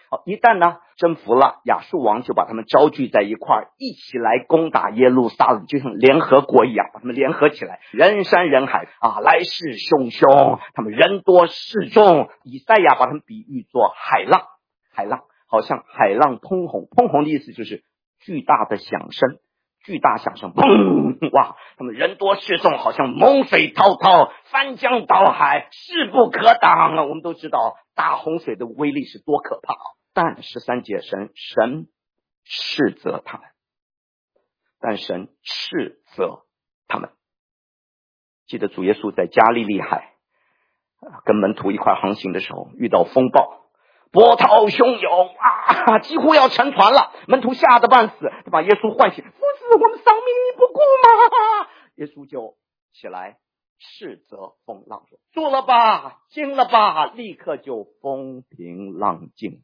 好，一旦呢征服了，亚述王就把他们招聚在一块儿，一起来攻打耶路撒冷，就像联合国一样，把他们联合起来，人山人海啊，来势汹汹，他们人多势众。以赛亚把他们比喻作海浪，海浪好像海浪通洪，通洪的意思就是巨大的响声，巨大响声，砰！哇，他们人多势众，好像猛水滔滔，翻江倒海，势不可挡啊！我们都知道大洪水的威力是多可怕啊！但13节神斥责他们，但神斥责他们。记得主耶稣在加利利海跟门徒一块航行的时候，遇到风暴，波涛汹涌啊，几乎要沉船了。门徒吓得半死，就把耶稣唤醒，夫子，我们丧命你不顾吗？耶稣就起来斥责风浪说，住了吧，静了吧，立刻就风平浪静。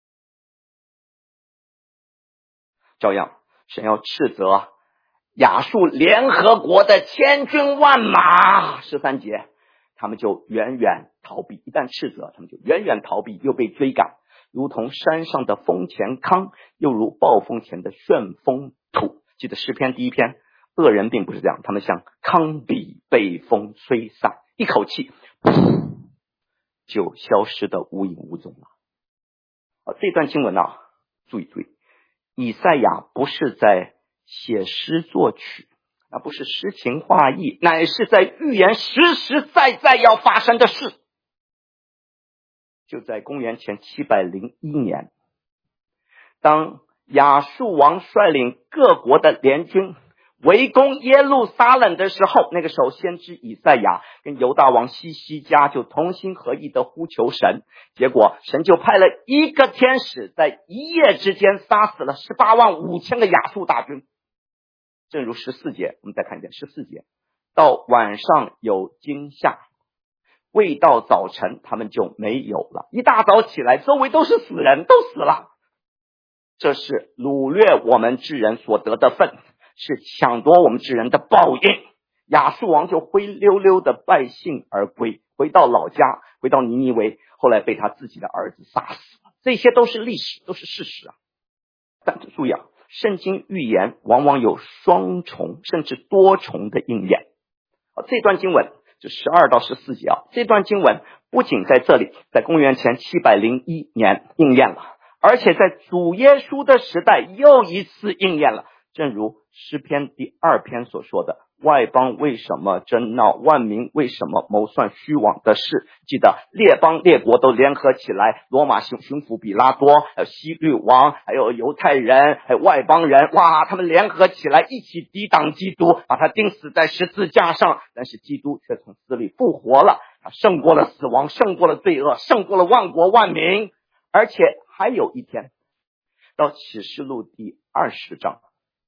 照样神要斥责亚述联合国的千军万马。13节他们就远远逃避，一旦斥责他们就远远逃避，又被追赶，如同山上的风前糠，又如暴风前的旋风土。记得诗篇第1篇，恶人并不是这样，他们像糠秕被风吹散，一口气就消失的无影无踪了。这段经文啊，注意，以赛亚不是在写诗作曲，那不是诗情画意，乃是在预言实实在在要发生的事。就在公元前701年，当亚述王率领各国的联军围攻耶路撒冷的时候，那个时候先知以赛亚跟犹大王西西家就同心合意的呼求神，结果神就派了一个天使，在一夜之间杀死了185000个亚述大军。正如14节，我们再看一遍14节，到晚上有惊吓，未到早晨他们就没有了，一大早起来周围都是死人，都死了。这是掳掠我们之人所得的份，是抢夺我们之人的报应。亚述王就灰溜溜的败兴而归，回到老家，回到尼尼微，后来被他自己的儿子杀死。这些都是历史，都是事实啊。但注意啊，圣经预言往往有双重甚至多重的应验。这段经文就12到14节啊，这段经文不仅在这里，在公元前701年应验了，而且在主耶稣的时代又一次应验了。正如诗篇第2篇所说的，外邦为什么争闹，万民为什么谋算虚妄的事。记得列邦列国都联合起来，罗马巡抚比拉多，还有希律王，还有犹太人，还有外邦人，哇，他们联合起来一起抵挡基督，把他钉死在十字架上。但是基督却从死里复活了，他胜过了死亡，胜过了罪恶，胜过了万国万民。而且还有一天，到启示录第20章，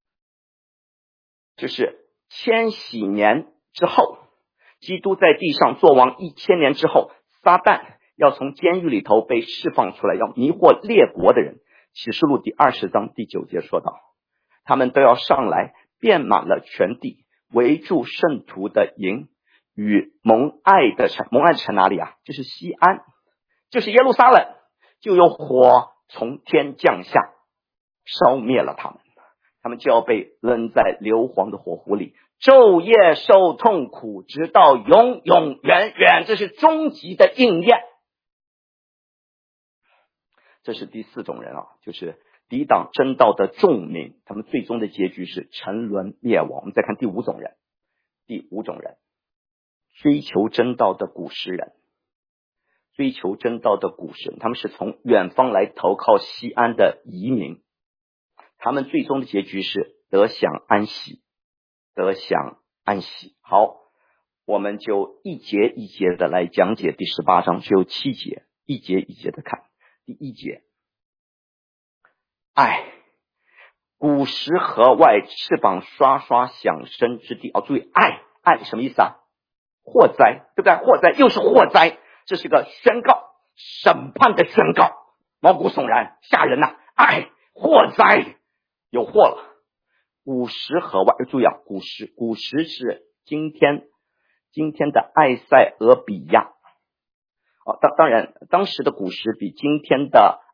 就是千禧年之后，基督在地上作王1000年之后，撒旦要从监狱里头被释放出来，要迷惑列国的人。启示录第20章第9节说道，他们都要上来，遍满了全地，围住圣徒的营与蒙爱的城。蒙爱的城哪里啊？就是西安，就是耶路撒冷，就有火从天降下，烧灭了他们，他们就要被扔在硫磺的火湖里，昼夜受痛苦，直到永永远远。这是终极的应验。这是第4种人啊，就是抵挡真道的众民，他们最终的结局是沉沦灭亡。我们再看第5种人，追求真道的古时人。追求真道的古时人，他们是从远方来投靠西安的移民，他们最终的结局是得享安息，得享安息。好，我们就一节一节的来讲解第18章，只有7节，一节一节的看。第1节，爱，古时河外，翅膀刷刷响声之地。注意爱什么意思啊？祸灾，对不对？祸灾，又是祸灾，这是个宣告，审判的宣告，毛骨悚然，吓人呐！祸灾，有祸了。古时河外，注意啊，古时是今天的埃塞俄比亚。当然当时的古时比今天的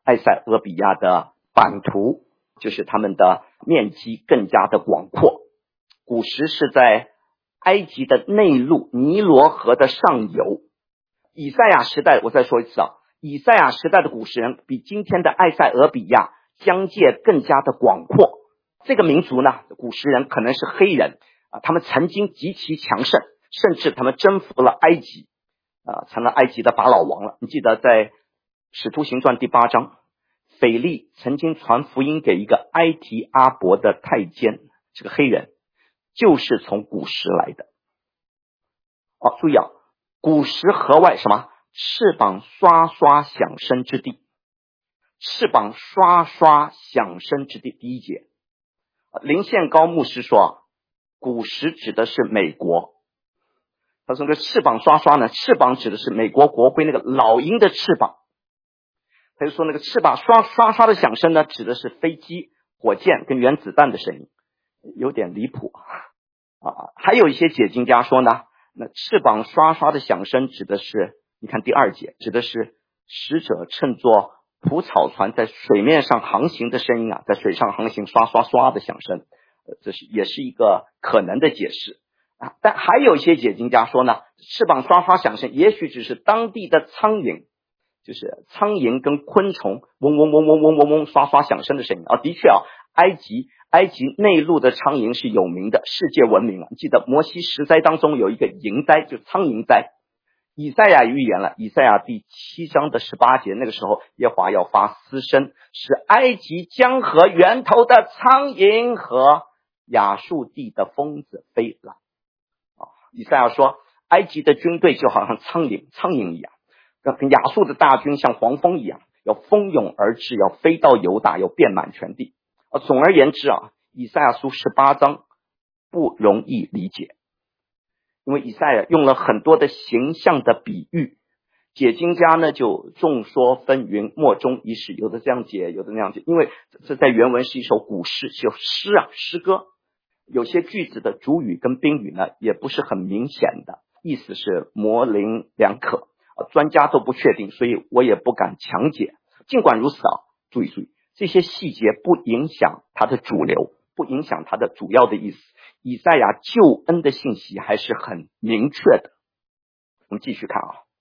埃塞俄比亚的版图，就是他们的面积更加的广阔。古时是在埃及的内陆尼罗河的上游。以赛亚时代，我再说一次以赛亚时代的古时人比今天的埃塞俄比亚疆界更加的广阔。这个民族呢，古时人可能是黑人他们曾经极其强盛，甚至他们征服了埃及成了埃及的法老王了。你记得在使徒行传第8章，腓力曾经传福音给一个埃提阿伯的太监，这个黑人就是从古时来的。注意古时河外什么？翅膀刷刷响声之地。翅膀刷刷响声之地，第1节。林宪高牧师说，古时指的是美国。他说这个翅膀刷刷呢，翅膀指的是美国国徽那个老鹰的翅膀。他就说那个翅膀刷刷刷的响声呢，指的是飞机、火箭跟原子弹的声音，有点离谱还有一些解经家说呢，那翅膀刷刷的响声指的是，你看第2节，指的是使者乘坐蒲草船在水面上航行的声音在水上航行刷刷刷的响声，这也是一个可能的解释但还有一些解经家说呢，翅膀刷刷响声也许只是当地的苍蝇，就是苍蝇跟昆虫嗡嗡嗡嗡嗡嗡嗡刷刷响声的声音的确埃及内陆的苍蝇是有名的，世界闻名记得摩西10灾当中有一个蝇灾，就苍蝇灾。以赛亚预言了，以赛亚第7章的18节，那个时候耶和华要发嘶声，使埃及江河源头的苍蝇和亚述地的蜂子飞了以赛亚说，埃及的军队就好像苍蝇一样，跟亚述的大军像黄蜂一样，要蜂拥而至，要飞到犹大，要遍满全地总而言之以赛亚书18章不容易理解，因为以赛亚用了很多的形象的比喻，解经家呢就众说纷纭，莫衷一是，有的这样解，有的那样解，因为这在原文是一首古诗，是有诗歌，有些句子的主语跟宾语呢也不是很明显的，意思是模棱两可专家都不确定，所以我也不敢强解。尽管如此注意，这些细节不影响它的主流，不影响它的主要的意思。以赛亚救恩的信息还是很明确的。我们继续看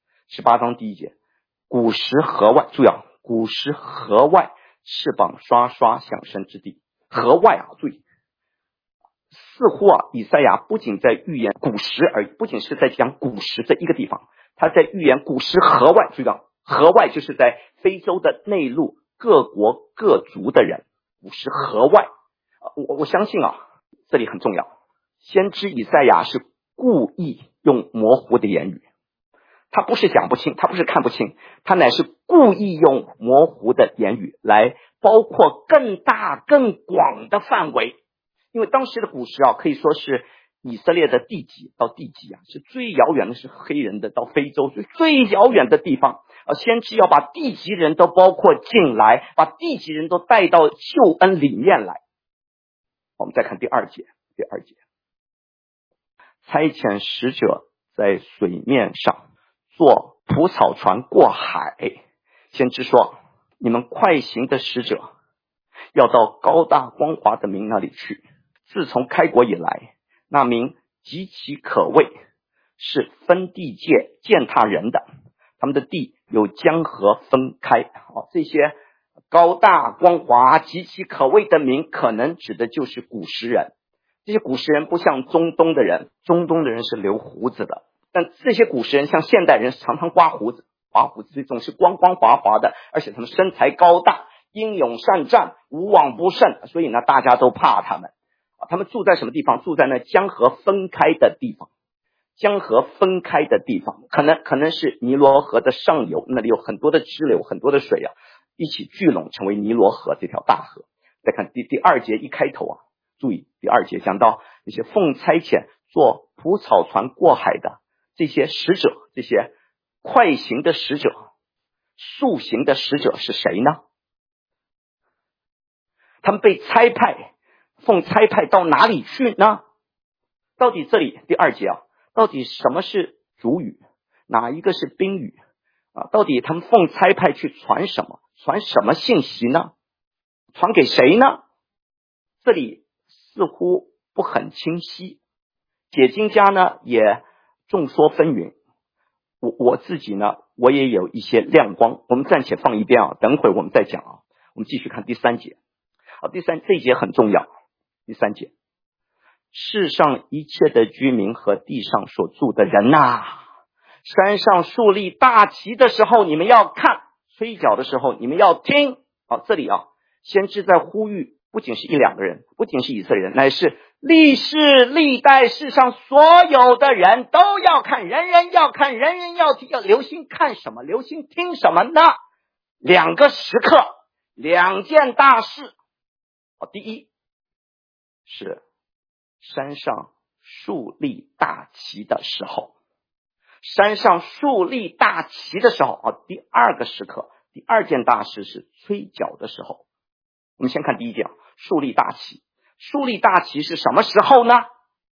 18章第1节，古时河外，注意古时河外，翅膀刷刷响声之地。河外注意，似乎以赛亚不仅在预言古时而已，不仅是在讲古时这一个地方，他在预言古时河外。注意河外就是在非洲的内陆各国各族的人，古时河外我相信这里很重要，先知以赛亚是故意用模糊的言语，他不是讲不清，他不是看不清，他乃是故意用模糊的言语来包括更大更广的范围。因为当时的古时可以说是以色列的地级到地级是最遥远的，是黑人的到非洲最遥远的地方先知要把地级人都包括进来，把地级人都带到救恩里面来。我们再看第2节，差遣使者在水面上坐蒲草船过海。先知说，你们快行的使者要到高大光华的民那里去。自从开国以来，那民极其可畏，是分地界践踏人的，他们的地有江河分开这些高大光华极其可畏的民，可能指的就是古时人。这些古时人不像中东的人，中东的人是留胡子的，但这些古时人像现代人常常刮胡子，所以总是光光滑滑的，而且他们身材高大，英勇善战，无往不胜，所以呢大家都怕他们他们住在什么地方？住在那江河分开的地方。江河分开的地方可能是尼罗河的上游，那里有很多的支流，很多的水一起聚拢成为尼罗河这条大河。再看第2节一开头注意第2节讲到那些奉差遣坐蒲草船过海的这些使者，这些快行的使者，速行的使者是谁呢？他们被差派，奉差派到哪里去呢？到底这里第2节到底什么是主语，哪一个是宾语到底他们奉差派去传什么？ 传什么信息呢？传给谁呢？这里似乎不很清晰，解经家呢也众说纷纭。我自己呢，我也有一些亮光，我们暂且放一边啊，等会我们再讲啊。我们继续看第3节。好，这一节很重要。第3节，世上一切的居民和地上所住的人呐，山上树立大旗的时候你们要看，吹角的时候你们要听。好，这里啊，先知在呼吁，不仅是一两个人，不仅是以色列人，乃是历世历代世上所有的人都要看，人人要看，人人要听，要留心看什么，留心听什么呢？2个时刻，2件大事。第一是山上树立大旗的时候，山上树立大旗的时候。第2个时刻，第2件大事是吹角的时候。我们先看第一件，树立大旗。树立大旗是什么时候呢？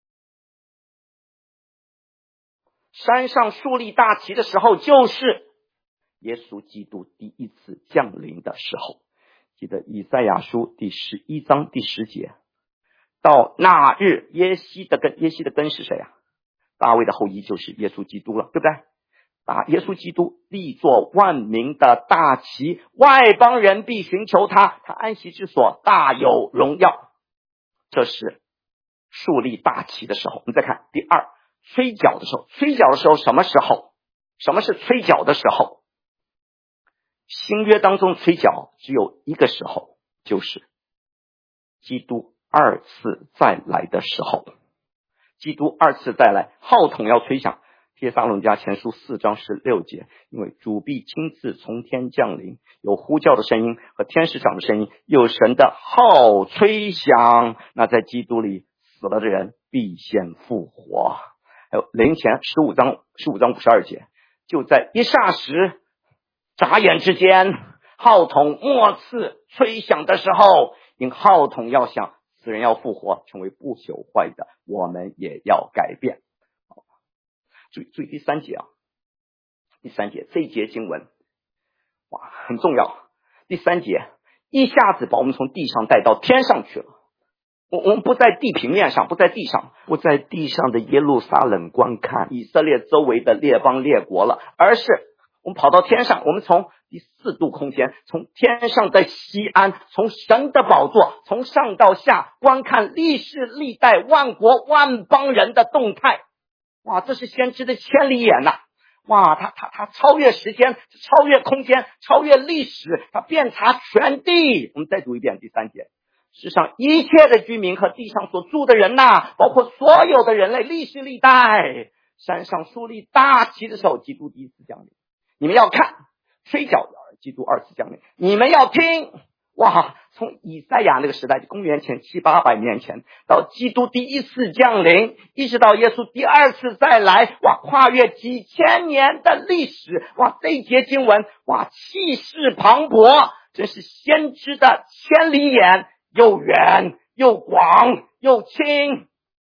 山上树立大旗的时候，就是耶稣基督第一次降临的时候。记得以赛亚书第11章第10节，到那日，耶西的根是谁啊？大卫的后裔就是耶稣基督了，对不对？耶稣基督立作万民的大旗，外邦人必寻求他，他安息之所大有荣耀。这是树立大旗的时候。我们再看第2，吹角的时候。吹角的时候什么时候？什么是吹角的时候？新约当中吹角只有一个时候，就是基督2次再来的时候。基督2次再来，号筒要吹响。帖撒罗尼迦前书4章16节，因为主必亲自从天降临，有呼叫的声音和天使长的声音，有神的号吹响，那在基督里死了的人必先复活。还有林前15章52节，就在一霎时眨眼之间，号筒末次吹响的时候，因号筒要响，死人要复活，成为不朽坏的，我们也要改变。注意第3节啊，第3节这一节经文很重要。第3节一下子把我们从地上带到天上去了。我们不在地平面上，不在地上，不在地上的耶路撒冷观看以色列周围的列邦列国了，而是我们跑到天上，我们从第4度空间，从天上的西安，从神的宝座，从上到下观看历世历代万国万邦人的动态。这是先知的千里眼呐！他超越时间，超越空间，超越历史，他遍察全地。我们再读一遍第3节，世上一切的居民和地上所住的人呐，包括所有的人类，历世历代，山上树立大旗的时候，基督第一次降临。你们要看，吹角基督2次降临，你们要听。从以赛亚那个时代，公元前700-800年前，到基督第一次降临，一直到耶稣第2次再来，跨越几千年的历史，这一节经文，气势磅礴，真是先知的千里眼，又远又广又清。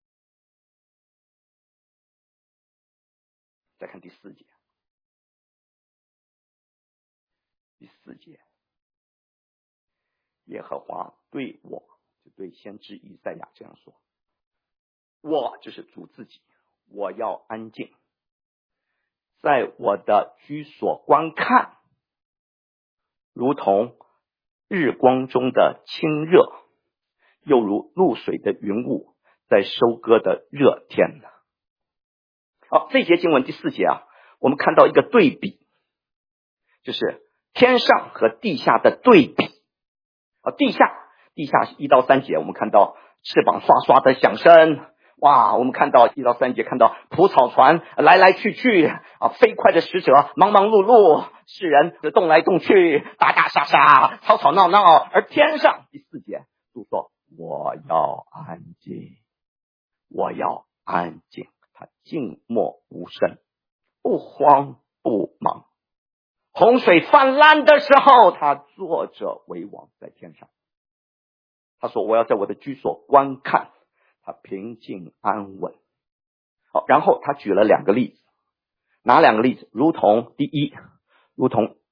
再看第4节，耶和华对我，就对先知以赛亚这样说，我就是主自己，我要安静，在我的居所观看，如同日光中的清热，又如露水的云雾，在收割的热天。这节经文第4节我们看到一个对比，就是天上和地下的对比。地下1到3节，我们看到翅膀刷刷的响声。我们看到1到3节，看到蒲草船来来去去，飞快的使者忙忙碌碌，世人动来动去，打打杀杀，吵吵闹闹。而天上第4节主说，我要安静，我要安静，他静默无声，不慌不忙。洪水泛滥的时候，他坐着为王在天上。他说，我要在我的居所观看，他平静安稳。然后他举了2个例子。哪2个例子？第一，如同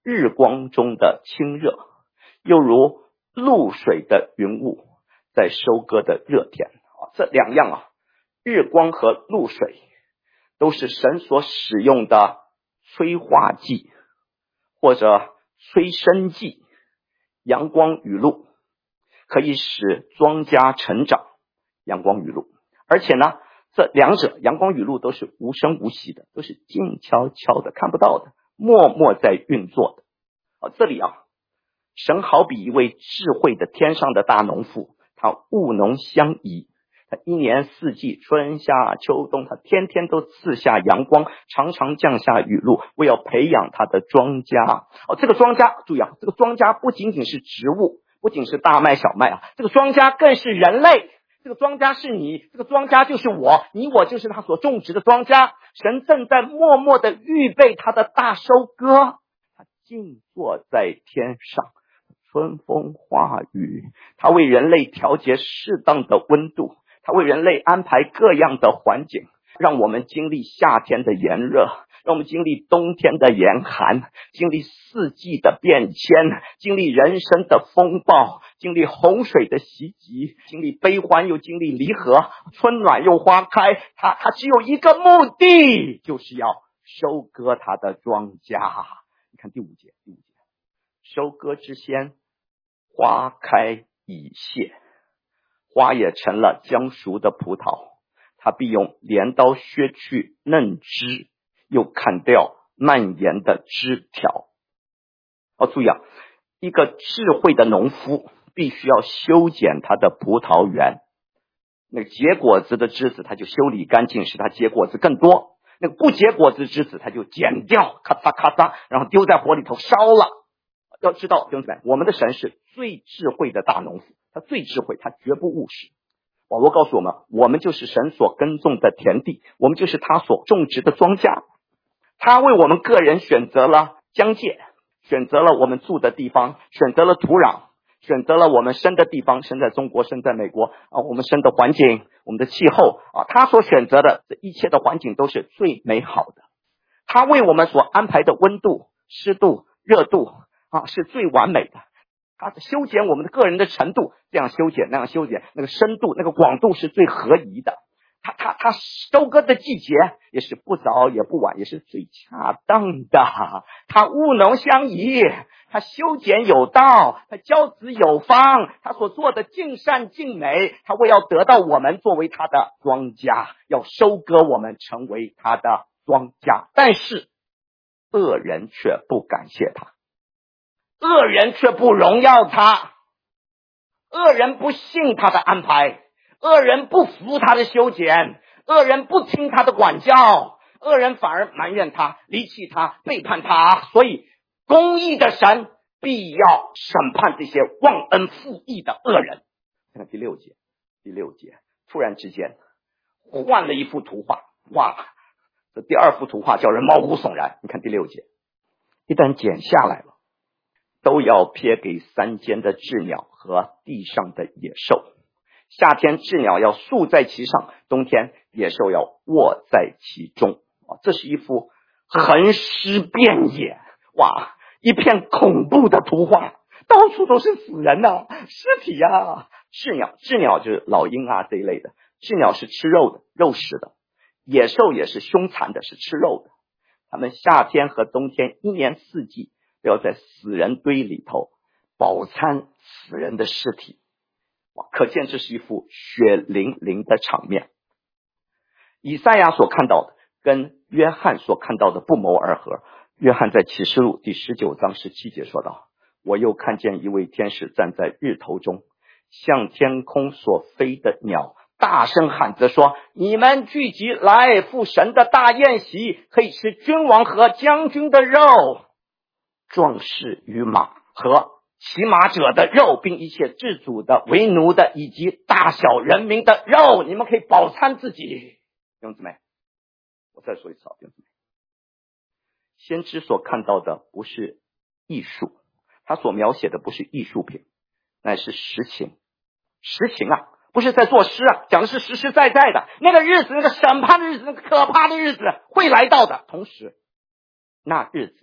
日光中的清热，又如露水的云雾在收割的热田。这两样日光和露水都是神所使用的催化剂或者催生剂。阳光雨露可以使庄稼成长，阳光雨露，而且呢，这两者阳光雨露都是无声无息的，都是静悄悄的，看不到的，默默在运作的。这里神好比一位智慧的天上的大农夫，他务农相宜，他一年四季春夏秋冬，他天天都赐下阳光，常常降下雨露，为要培养他的庄稼。这个庄稼，注意这个庄稼不仅仅是植物，不仅是大麦小麦这个庄稼更是人类。这个庄稼是你，这个庄稼就是我，你我就是他所种植的庄稼。神正在默默的预备他的大收割，他静坐在天上，春风化雨，他为人类调节适当的温度，他为人类安排各样的环境，让我们经历夏天的炎热，让我们经历冬天的严寒，经历四季的变迁，经历人生的风暴，经历洪水的袭击，经历悲欢又经历离合，春暖又花开。他只有一个目的，就是要收割他的庄稼。你看第五节，收割之先，花开已谢，花也成了将熟的葡萄，他必用镰刀削去嫩枝，又砍掉蔓延的枝条。注意一个智慧的农夫必须要修剪他的葡萄园，那个结果子的枝子他就修理干净，使它结果子更多，那个不结果子枝子他就剪掉，咔嚓咔嚓，然后丢在火里头烧了。要知道弟兄姊妹，我们的神是最智慧的大农夫，他最智慧，他绝不误事。保罗告诉我们，我们就是神所耕种的田地，我们就是他所种植的庄稼。他为我们个人选择了疆界，选择了我们住的地方，选择了土壤，选择了我们生的地方，生在中国，生在美国我们生的环境，我们的气候他所选择的这一切的环境都是最美好的。他为我们所安排的温度、湿度、热度是最完美的。他修剪我们的个人的程度，这样修剪那样修剪，那个深度那个广度是最合宜的。他收割的季节也是不早也不晚，也是最恰当的。他务农相宜，他修剪有道，他浇子有方，他所做的尽善尽美，他为要得到我们作为他的庄稼，要收割我们成为他的庄稼。但是恶人却不感谢他，恶人却不荣耀他，恶人不信他的安排，恶人不服他的修剪，恶人不听他的管教，恶人反而埋怨他，离弃他，背叛他。所以公义的神必要审判这些忘恩负义的恶人。看第六节，突然之间换了一幅图画，这第二幅图画叫人毛骨悚然。你看第六节，一旦剪下来了，都要撇给山间的鸷鸟和地上的野兽。夏天鸷鸟要宿在其上，冬天野兽要卧在其中。这是一幅横尸遍野，一片恐怖的图画，到处都是死人尸体鸷鸟就是老鹰这一类的，鸷鸟是吃肉的，肉食的，野兽也是凶残的，是吃肉的。他们夏天和冬天一年四季都要在死人堆里头饱餐死人的尸体。可见这是一幅血淋淋的场面。以赛亚所看到的跟约翰所看到的不谋而合。约翰在启示录第19章17节说道，我又看见一位天使站在日头中，向天空所飞的鸟大声喊着说，你们聚集来赴神的大宴席，可以吃君王和将军的肉，壮士与马和骑马者的肉，并一切自主的、为奴的以及大小人民的肉，你们可以饱餐自己。弟兄姊妹，我再说一次弟兄姊妹，先知所看到的不是艺术，他所描写的不是艺术品，乃是实情。实情不是在作诗讲的是实实在在的。那个日子，那个审判的日子，那个可怕的日子会来到的。同时那日子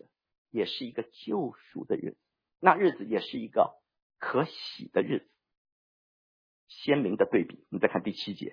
也是一个救赎的日子，那日子也是一个可喜的日子。鲜明的对比，我们再看第7节。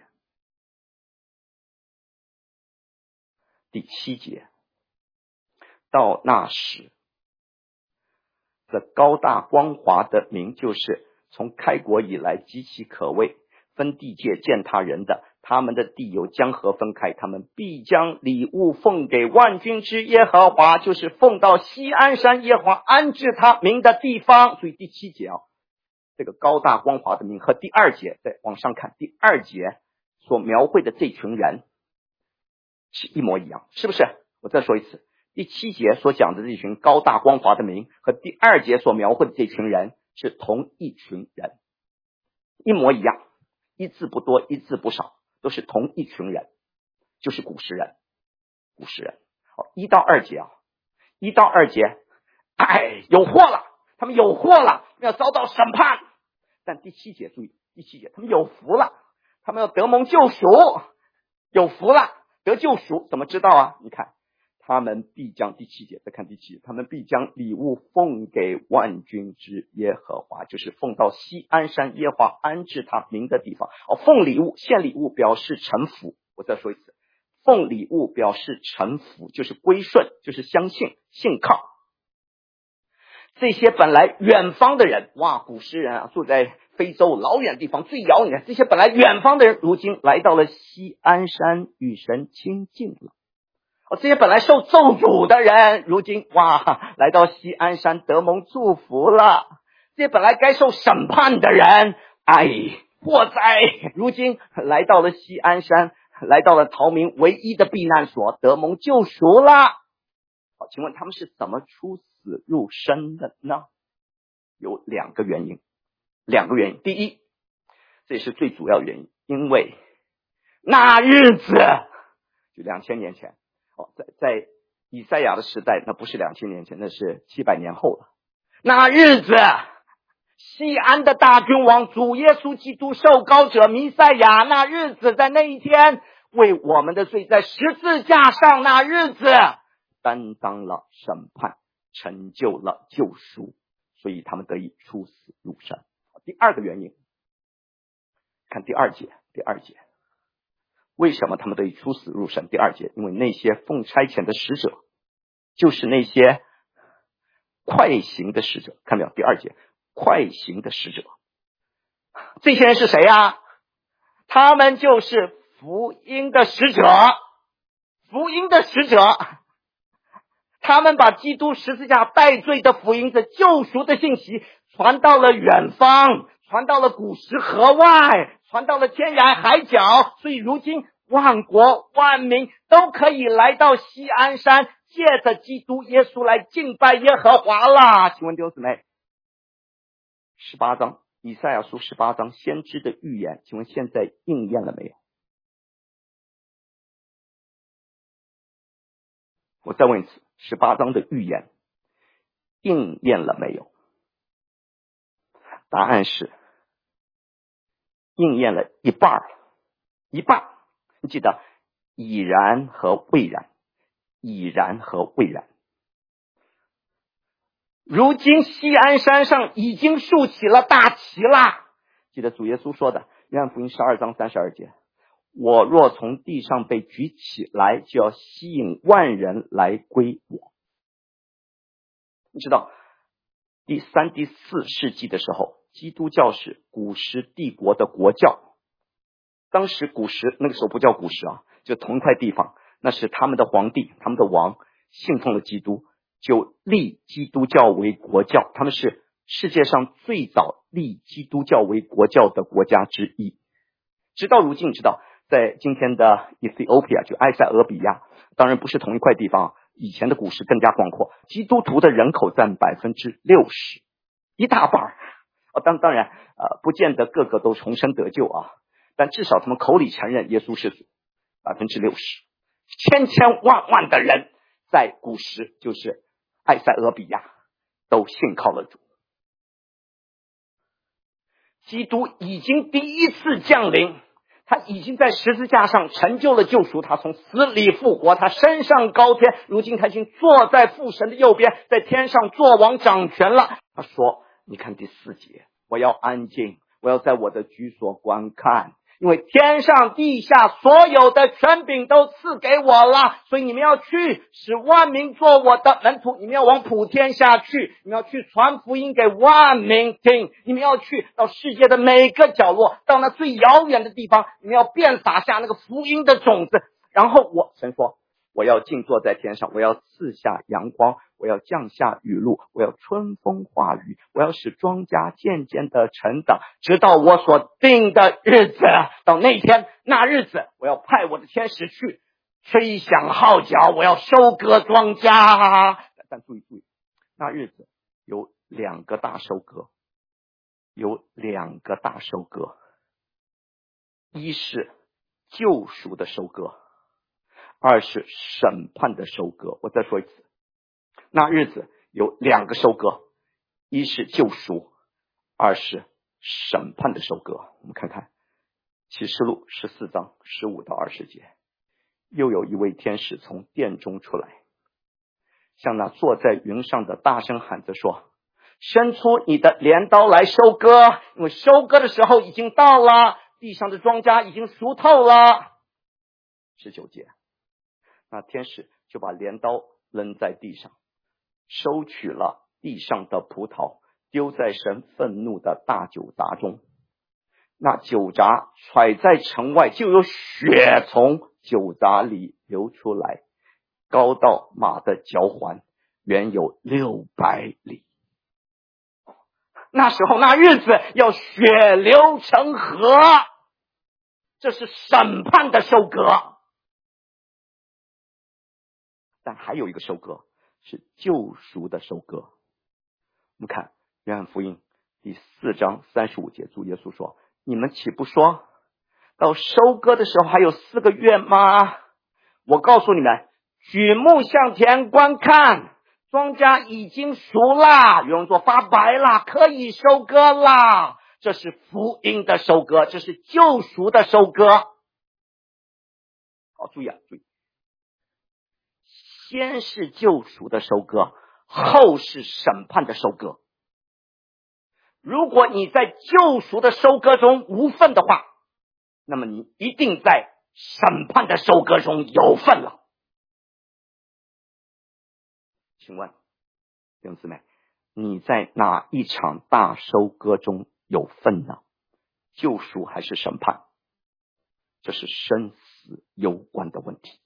第7节，到那时，这高大光华的名，就是从开国以来极其可畏，分地界践踏人的，他们的地由江河分开，他们必将礼物奉给万军之耶和华，就是奉到锡安山耶和华安置他名的地方。所以第7节这个高大光华的名和第2节，再往上看，第2节所描绘的这群人是一模一样，是不是？我再说一次，第7节所讲的这群高大光华的名和第2节所描绘的这群人是同一群人，一模一样，一字不多一字不少，都是同一群人，就是古时人。1到2节1到2节，有祸了，他们有祸了，要遭到审判。但第7节，注意第7节，他们有福了，他们要得蒙救赎，有福了，得救赎。怎么知道啊？你看，他们必将，第7节，再看第7节，他们必将礼物奉给万军之耶和华，就是奉到锡安山耶和华安置他名的地方。奉礼物献礼物表示臣服。我再说一次，奉礼物表示臣服，就是归顺，就是相信信靠。这些本来远方的人，古时人住在非洲老远地方最遥远，这些本来远方的人如今来到了锡安山与神亲近了。这些本来受咒诅的人如今来到锡安山得蒙祝福了。这些本来该受审判的人，祸灾，如今来到了锡安山，来到了逃民唯一的避难所，得蒙救赎了。请问他们是怎么出死入生的呢？有2个原因。第一，这也是最主要原因，因为那日子就2000年前，在以赛亚的时代，那不是2000年前，那是700年后了。那日子，锡安的大君王主耶稣基督受膏者弥赛亚，那日子，在那一天为我们的罪在十字架上，那日子担当了审判，成就了救赎，所以他们得以出死入生。第2个原因，看第2节，为什么他们得以出死入生？第2节，因为那些奉差遣的使者，就是那些快行的使者。看到没有？第2节，快行的使者，这些人是谁啊？他们就是福音的使者，他们把基督十字架代罪的福音的救赎的信息传到了远方，传到了古时河外，传到了天涯海角，所以如今万国万民都可以来到锡安山，借着基督耶稣来敬拜耶和华啦。请问弟兄姊妹，18章以赛亚书18章先知的预言，请问现在应验了没有？我再问一次，18章的预言应验了没有？答案是应验了一半。你记得已然和未然，如今锡安山上已经竖起了大旗啦。记得主耶稣说的，约翰福音12章32节，我若从地上被举起来，就要吸引万人来归我。你知道第3、第4世纪的时候，基督教是古时帝国的国教。当时古时那个时候不叫古时就同一块地方，那是他们的皇帝，他们的王信奉了基督，就立基督教为国教。他们是世界上最早立基督教为国教的国家之一。直到如今，你知道在今天的 Ethiopia 就埃塞俄比亚，当然不是同一块地方，以前的古时更加广阔，基督徒的人口占 60%， 一大半。当然不见得个个都重生得救但至少他们口里承认耶稣是主，60%，千万的人在古时就是埃塞俄比亚都信靠了主。基督已经第一次降临， 他已经在十字架上成就了救赎，他从死里复活，他升上高天，如今他已经坐在父神的右边，在天上作王掌权了。他说，你看第4节，我要安静，我要在我的居所观看，因为天上地下所有的权柄都赐给我了，所以你们要去使万民做我的门徒，你们要往普天下去，你们要去传福音给万民听，你们要去到世界的每个角落，到那最遥远的地方，你们要遍撒下那个福音的种子。然后神说，我要静坐在天上，我要赐下阳光，我要降下雨露，我要春风化雨，我要使庄稼渐渐的成长，直到我所定的日子。到那天那日子，我要派我的天使去吹响号角，我要收割庄稼。但注意，那日子有2个大收割，一是救赎的收割，二是审判的收割。我再说一次，那日子有2个收割，一是救赎，二是审判的收割。我们看看启示录14章15到20节，又有一位天使从殿中出来，向那坐在云上的大声喊着说，伸出你的镰刀来收割，因为收割的时候已经到了，地上的庄稼已经熟透了。19节，那天使就把镰刀扔在地上，收取了地上的葡萄，丢在神愤怒的大酒闸中。那酒闸揣在城外，就有血从酒闸里流出来，高到马的脚环，远有600里。那时候那日子要血流成河，这是审判的收割。但还有一个收割，是救赎的收割。我们看约翰福音第4章35节，主耶稣说，你们岂不说到收割的时候还有4个月吗？我告诉你们，举目向田观看，庄稼已经熟了，有人说发白了，可以收割了。这是福音的收割，这是救赎的收割。好，注意，先是救赎的收割，后是审判的收割。如果你在救赎的收割中无份的话，那么你一定在审判的收割中有份了。请问弟兄姊妹，你在哪一场大收割中有份呢？救赎还是审判？这是生死攸关的问题。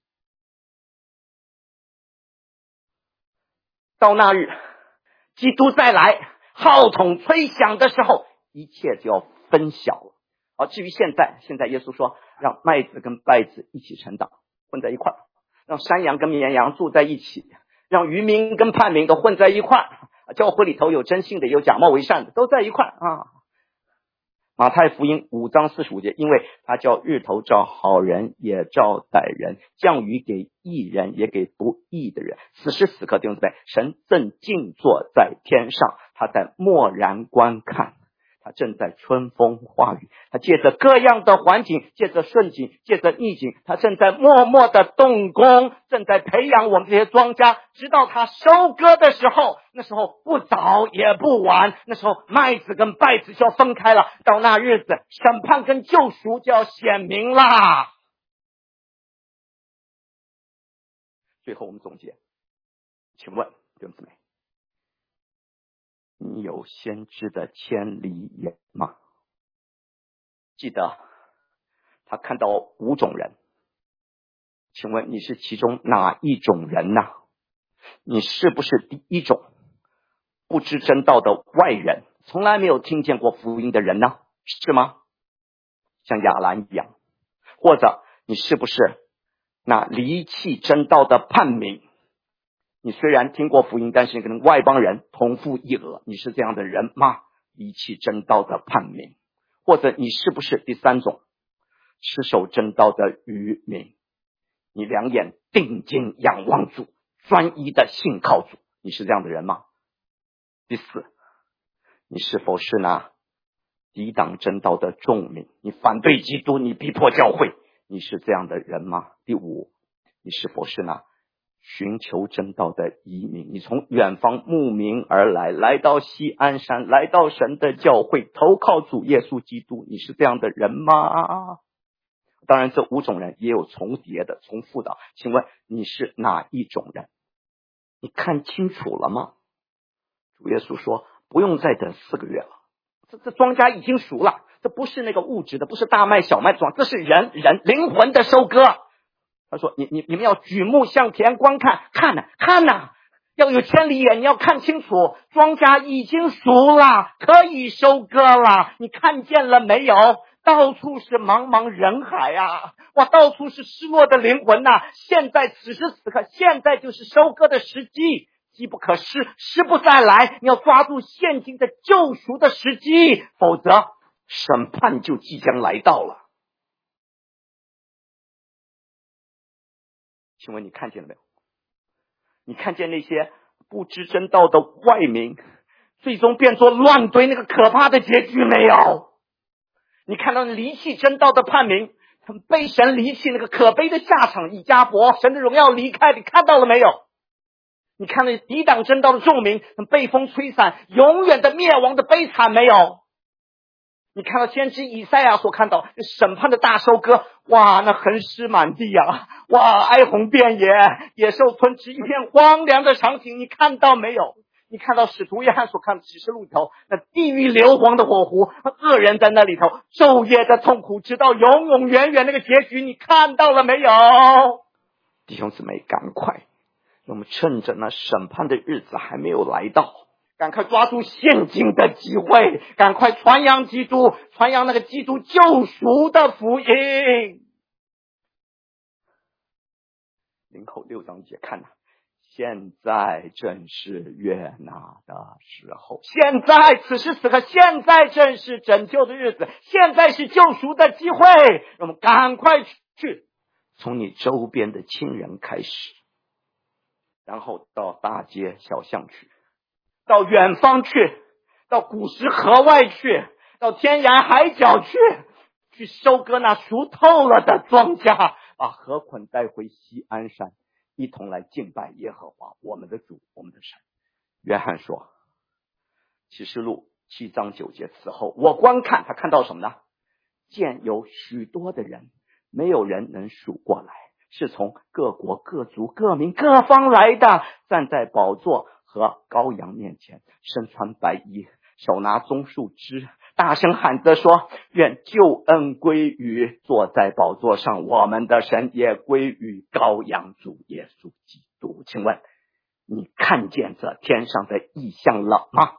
到那日，基督再来，号筒吹响的时候，一切就要分晓了。好，至于现在耶稣说，让麦子跟稗子一起成长，混在一块儿，让山羊跟绵羊住在一起，让渔民跟叛民都混在一块儿，教会里头有真信的，有假冒为善的，都在一块儿啊。马太福音5章45节，因为他叫日头照好人也照歹人，降雨给义人也给不义的人。此时此刻弟兄姊妹，神正静坐在天上，他在默然观看，他正在春风化雨，他借着各样的环境，借着顺境，借着逆境，他正在默默的动工，正在培养我们这些庄稼，直到他收割的时候，那时候不早也不晚，那时候麦子跟稗子就要分开了，到那日子审判跟救赎就要显明啦。最后我们总结，请问弟兄姊妹，你有先知的千里眼吗？记得他看到5种人，请问你是其中哪一种人呢？你是不是第一种不知真道的外人，从来没有听见过福音的人呢？是吗？像亚兰一样。或者你是不是那离弃真道的叛民？你虽然听过福音，但是你跟外邦人同父异母，你是这样的人吗？离弃真道的叛民。或者你是不是第3种持守真道的愚民？你两眼定睛仰望主，专一的信靠主，你是这样的人吗？第4，你是否是那抵挡真道的众民，你反对基督，你逼迫教会，你是这样的人吗？第五，你是否是那寻求真道的移民？你从远方慕名而来，来到锡安山，来到神的教会，投靠主耶稣基督，你是这样的人吗？当然这五种人也有重叠的重复的，请问你是哪一种人？你看清楚了吗？主耶稣说不用再等4个月了，这庄稼已经熟了，这不是那个物质的，不是大麦小麦庄，这是人灵魂的收割。他说你们要举目向田观看，看哪，要有千里眼，你要看清楚，庄稼已经熟了，可以收割了，你看见了没有？到处是茫茫人海啊，哇，到处是失落的灵魂啊，现在此时此刻，现在就是收割的时机，机不可失，时不再来，你要抓住现今的救赎的时机，否则审判就即将来到了。请问你看见了没有？你看见那些不知真道的外民最终变作乱堆那个可怕的结局没有？你看到离弃真道的叛民他们被神离弃那个可悲的下场，以迦伯神的荣耀离开，你看到了没有？你看到抵挡真道的众民被风吹散，永远的灭亡的悲惨没有？你看到先知以赛亚所看到审判的大收割，哇，那横尸满地啊，哇，哀鸿遍野，野兽吞吃，一片荒凉的场景，你看到没有？你看到使徒约翰所看的启示录里头，那地狱硫磺的火湖，恶人在那里头昼夜的痛苦，直到永永远远那个结局，你看到了没有？弟兄姊妹，赶快，我们趁着那审判的日子还没有来到，赶快抓住现今的机会，赶快传扬基督，传扬那个基督救赎的福音。林口6章节看现在正是悦纳的时候，现在此时此刻，现在正是拯救的日子，现在是救赎的机会，我们赶快去，从你周边的亲人开始，然后到大街小巷去，到远方去，到古时河外去，到天涯海角去收割那熟透了的庄稼，把禾捆带回锡安山，一同来敬拜耶和华我们的主，我们的神。约翰说启示录7章9节，此后我观看，他看到什么呢？见有许多的人，没有人能数过来，是从各国各族各民各方来的，站在宝座和羔羊面前，身穿白衣，手拿棕树枝，大声喊着说，愿救恩归于坐在宝座上我们的神，也归于羔羊主耶稣基督。请问你看见这天上的异象了吗？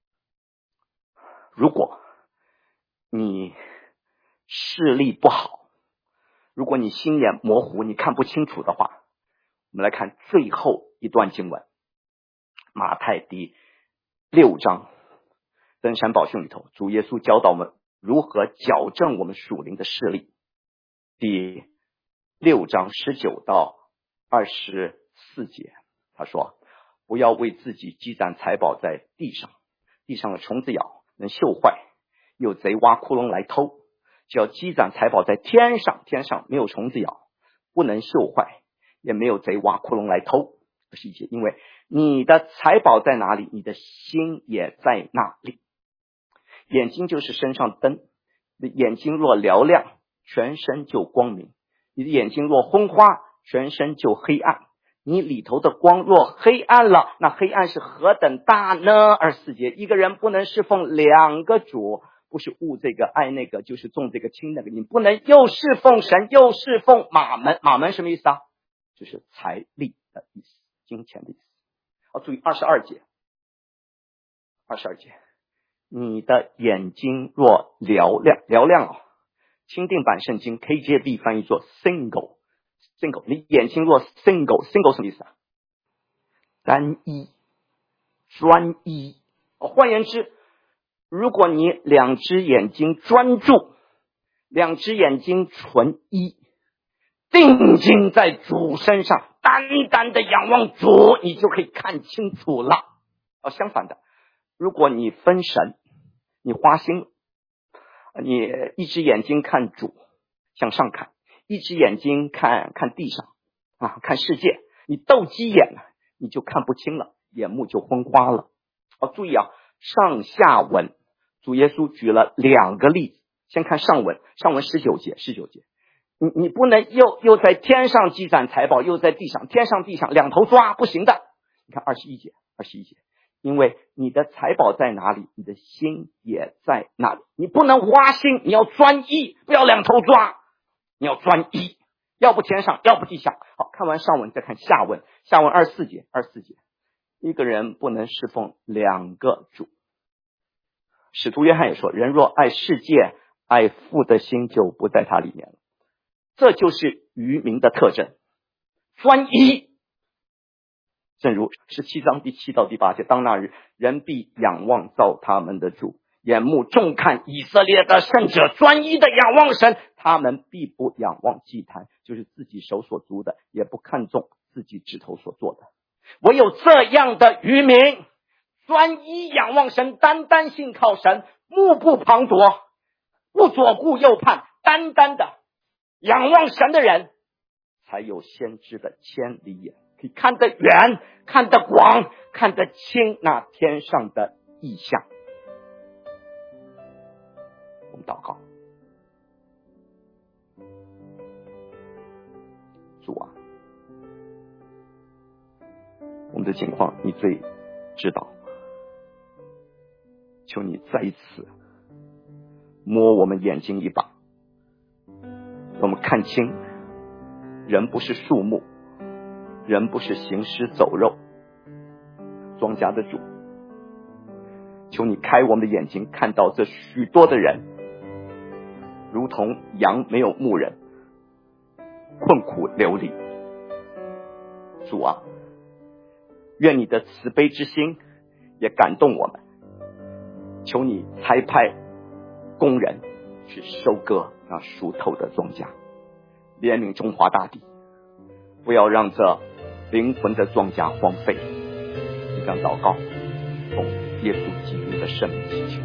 如果你视力不好，如果你心眼模糊，你看不清楚的话，我们来看最后一段经文，马太第6章登山宝训里头，主耶稣教导我们如何矫正我们属灵的视力。第6章19到24节，他说，不要为自己积攒财宝在地上，地上的虫子咬能锈坏，有贼挖窟窿来偷，只要积攒财宝在天上，天上没有虫子咬，不能锈坏，也没有贼挖窟窿来偷。21节，因为你的财宝在哪里，你的心也在那里。眼睛就是身上的灯，你的眼睛若嘹亮，全身就光明；你的眼睛若昏花，全身就黑暗。你里头的光若黑暗了，那黑暗是何等大呢？24节，一个人不能侍奉2个主，不是恶这个爱那个，就是重这个轻那个，你不能又侍奉神又侍奉马门。马门什么意思啊？就是财力的意思，金钱的意思。注意22节，22节，你的眼睛若嘹亮，嘹亮啊，钦定版圣经 KJV 翻译作 single， 你眼睛若 single 什么意思啊？单一，专一。换言之，如果你2只眼睛专注，2只眼睛纯一，定睛在主身上，单单的仰望主，你就可以看清楚了。相反的，如果你分神，你花心， 你一只眼睛看主向上看，一只眼睛看地上看世界，你斗鸡眼你就看不清了，眼目就昏花了。注意上下文主耶稣举了2个例子，先看上文19节，你不能又在天上积攒财宝，又在地上，天上地上两头抓，不行的。你看21节，因为你的财宝在哪里，你的心也在那里。你不能挖心，你要专一，不要两头抓，你要专一，要不天上，要不地下。好，看完上文再看下文24节，一个人不能侍奉2个主。使徒约翰也说，人若爱世界，爱父的心就不在他里面了。这就是愚民的特征，专一。正如17章第7到第8节，当那日，人必仰望造他们的主，眼目重看以色列的圣者，专一的仰望神，他们必不仰望祭坛，就是自己手所足的，也不看重自己指头所做的。唯有这样的愚民，专一仰望神，单单信靠神，目不旁夺，不左顾右盼，单单的仰望神的人，才有先知的千里眼，可以看得远，看得广，看得清那天上的异象。我们祷告。主啊，我们的情况你最知道，求你再一次摸我们眼睛一把，我们看清人不是树木，人不是行尸走肉，庄稼的主，求你开我们的眼睛，看到这许多的人如同羊没有牧人，困苦流离。主啊，愿你的慈悲之心也感动我们，求你差派工人去收割那熟透的庄稼，怜悯中华大地，不要让这灵魂的庄稼荒废。这样祷告，奉耶稣基督的圣名祈求。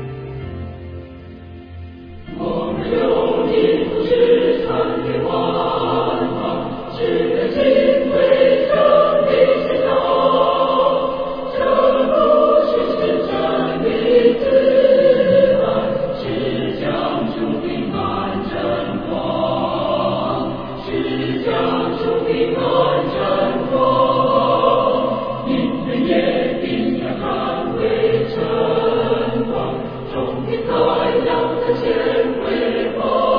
我们有你不是参天万方，是个敬畏真理之道，这不是真理自然，是将主的满真光，是将主的满真光，你的眼定要看为晨光，终于太阳的前辉煌。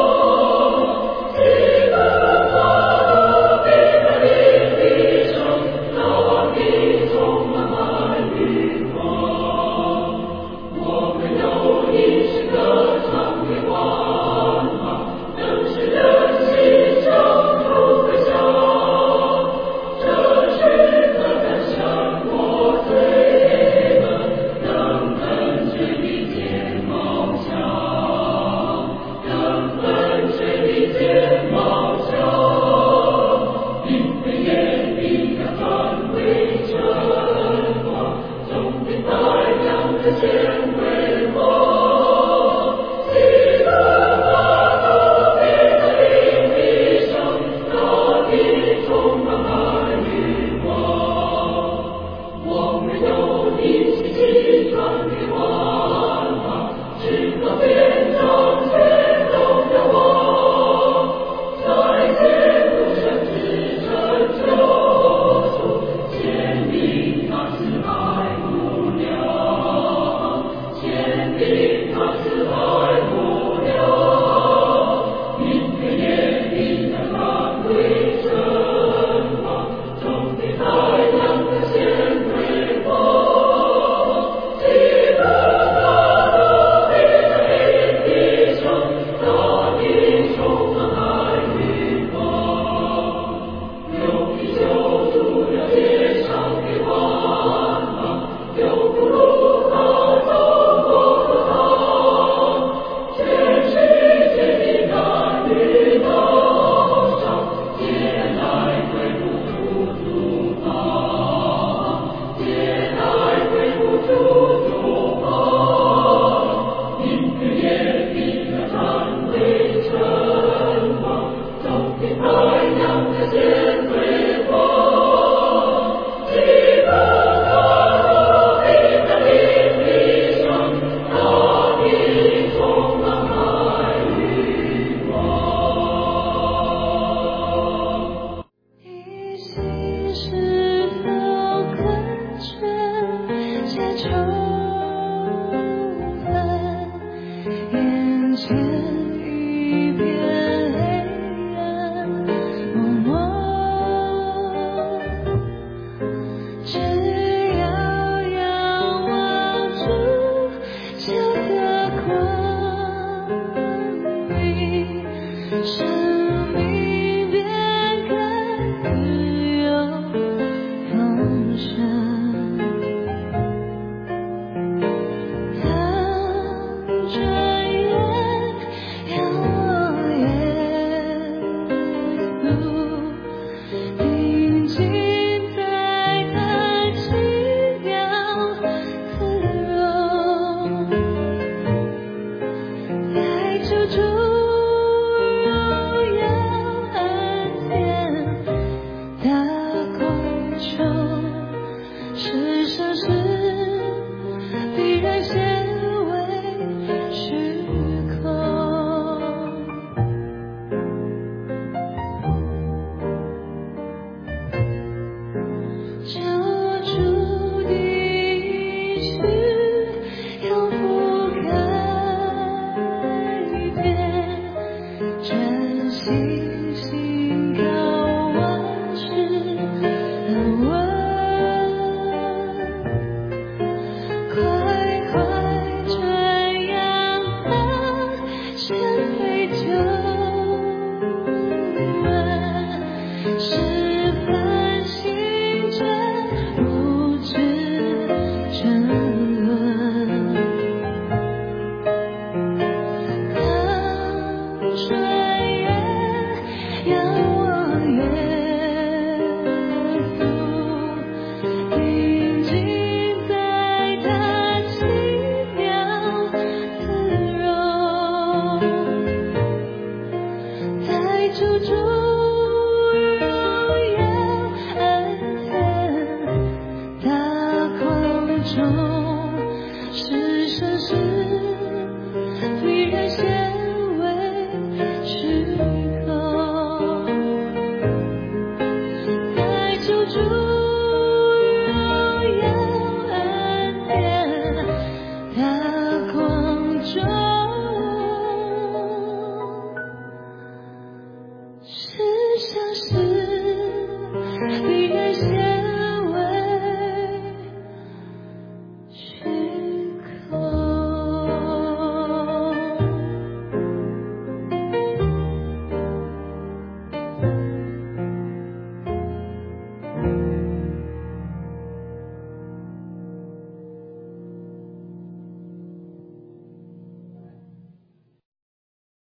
是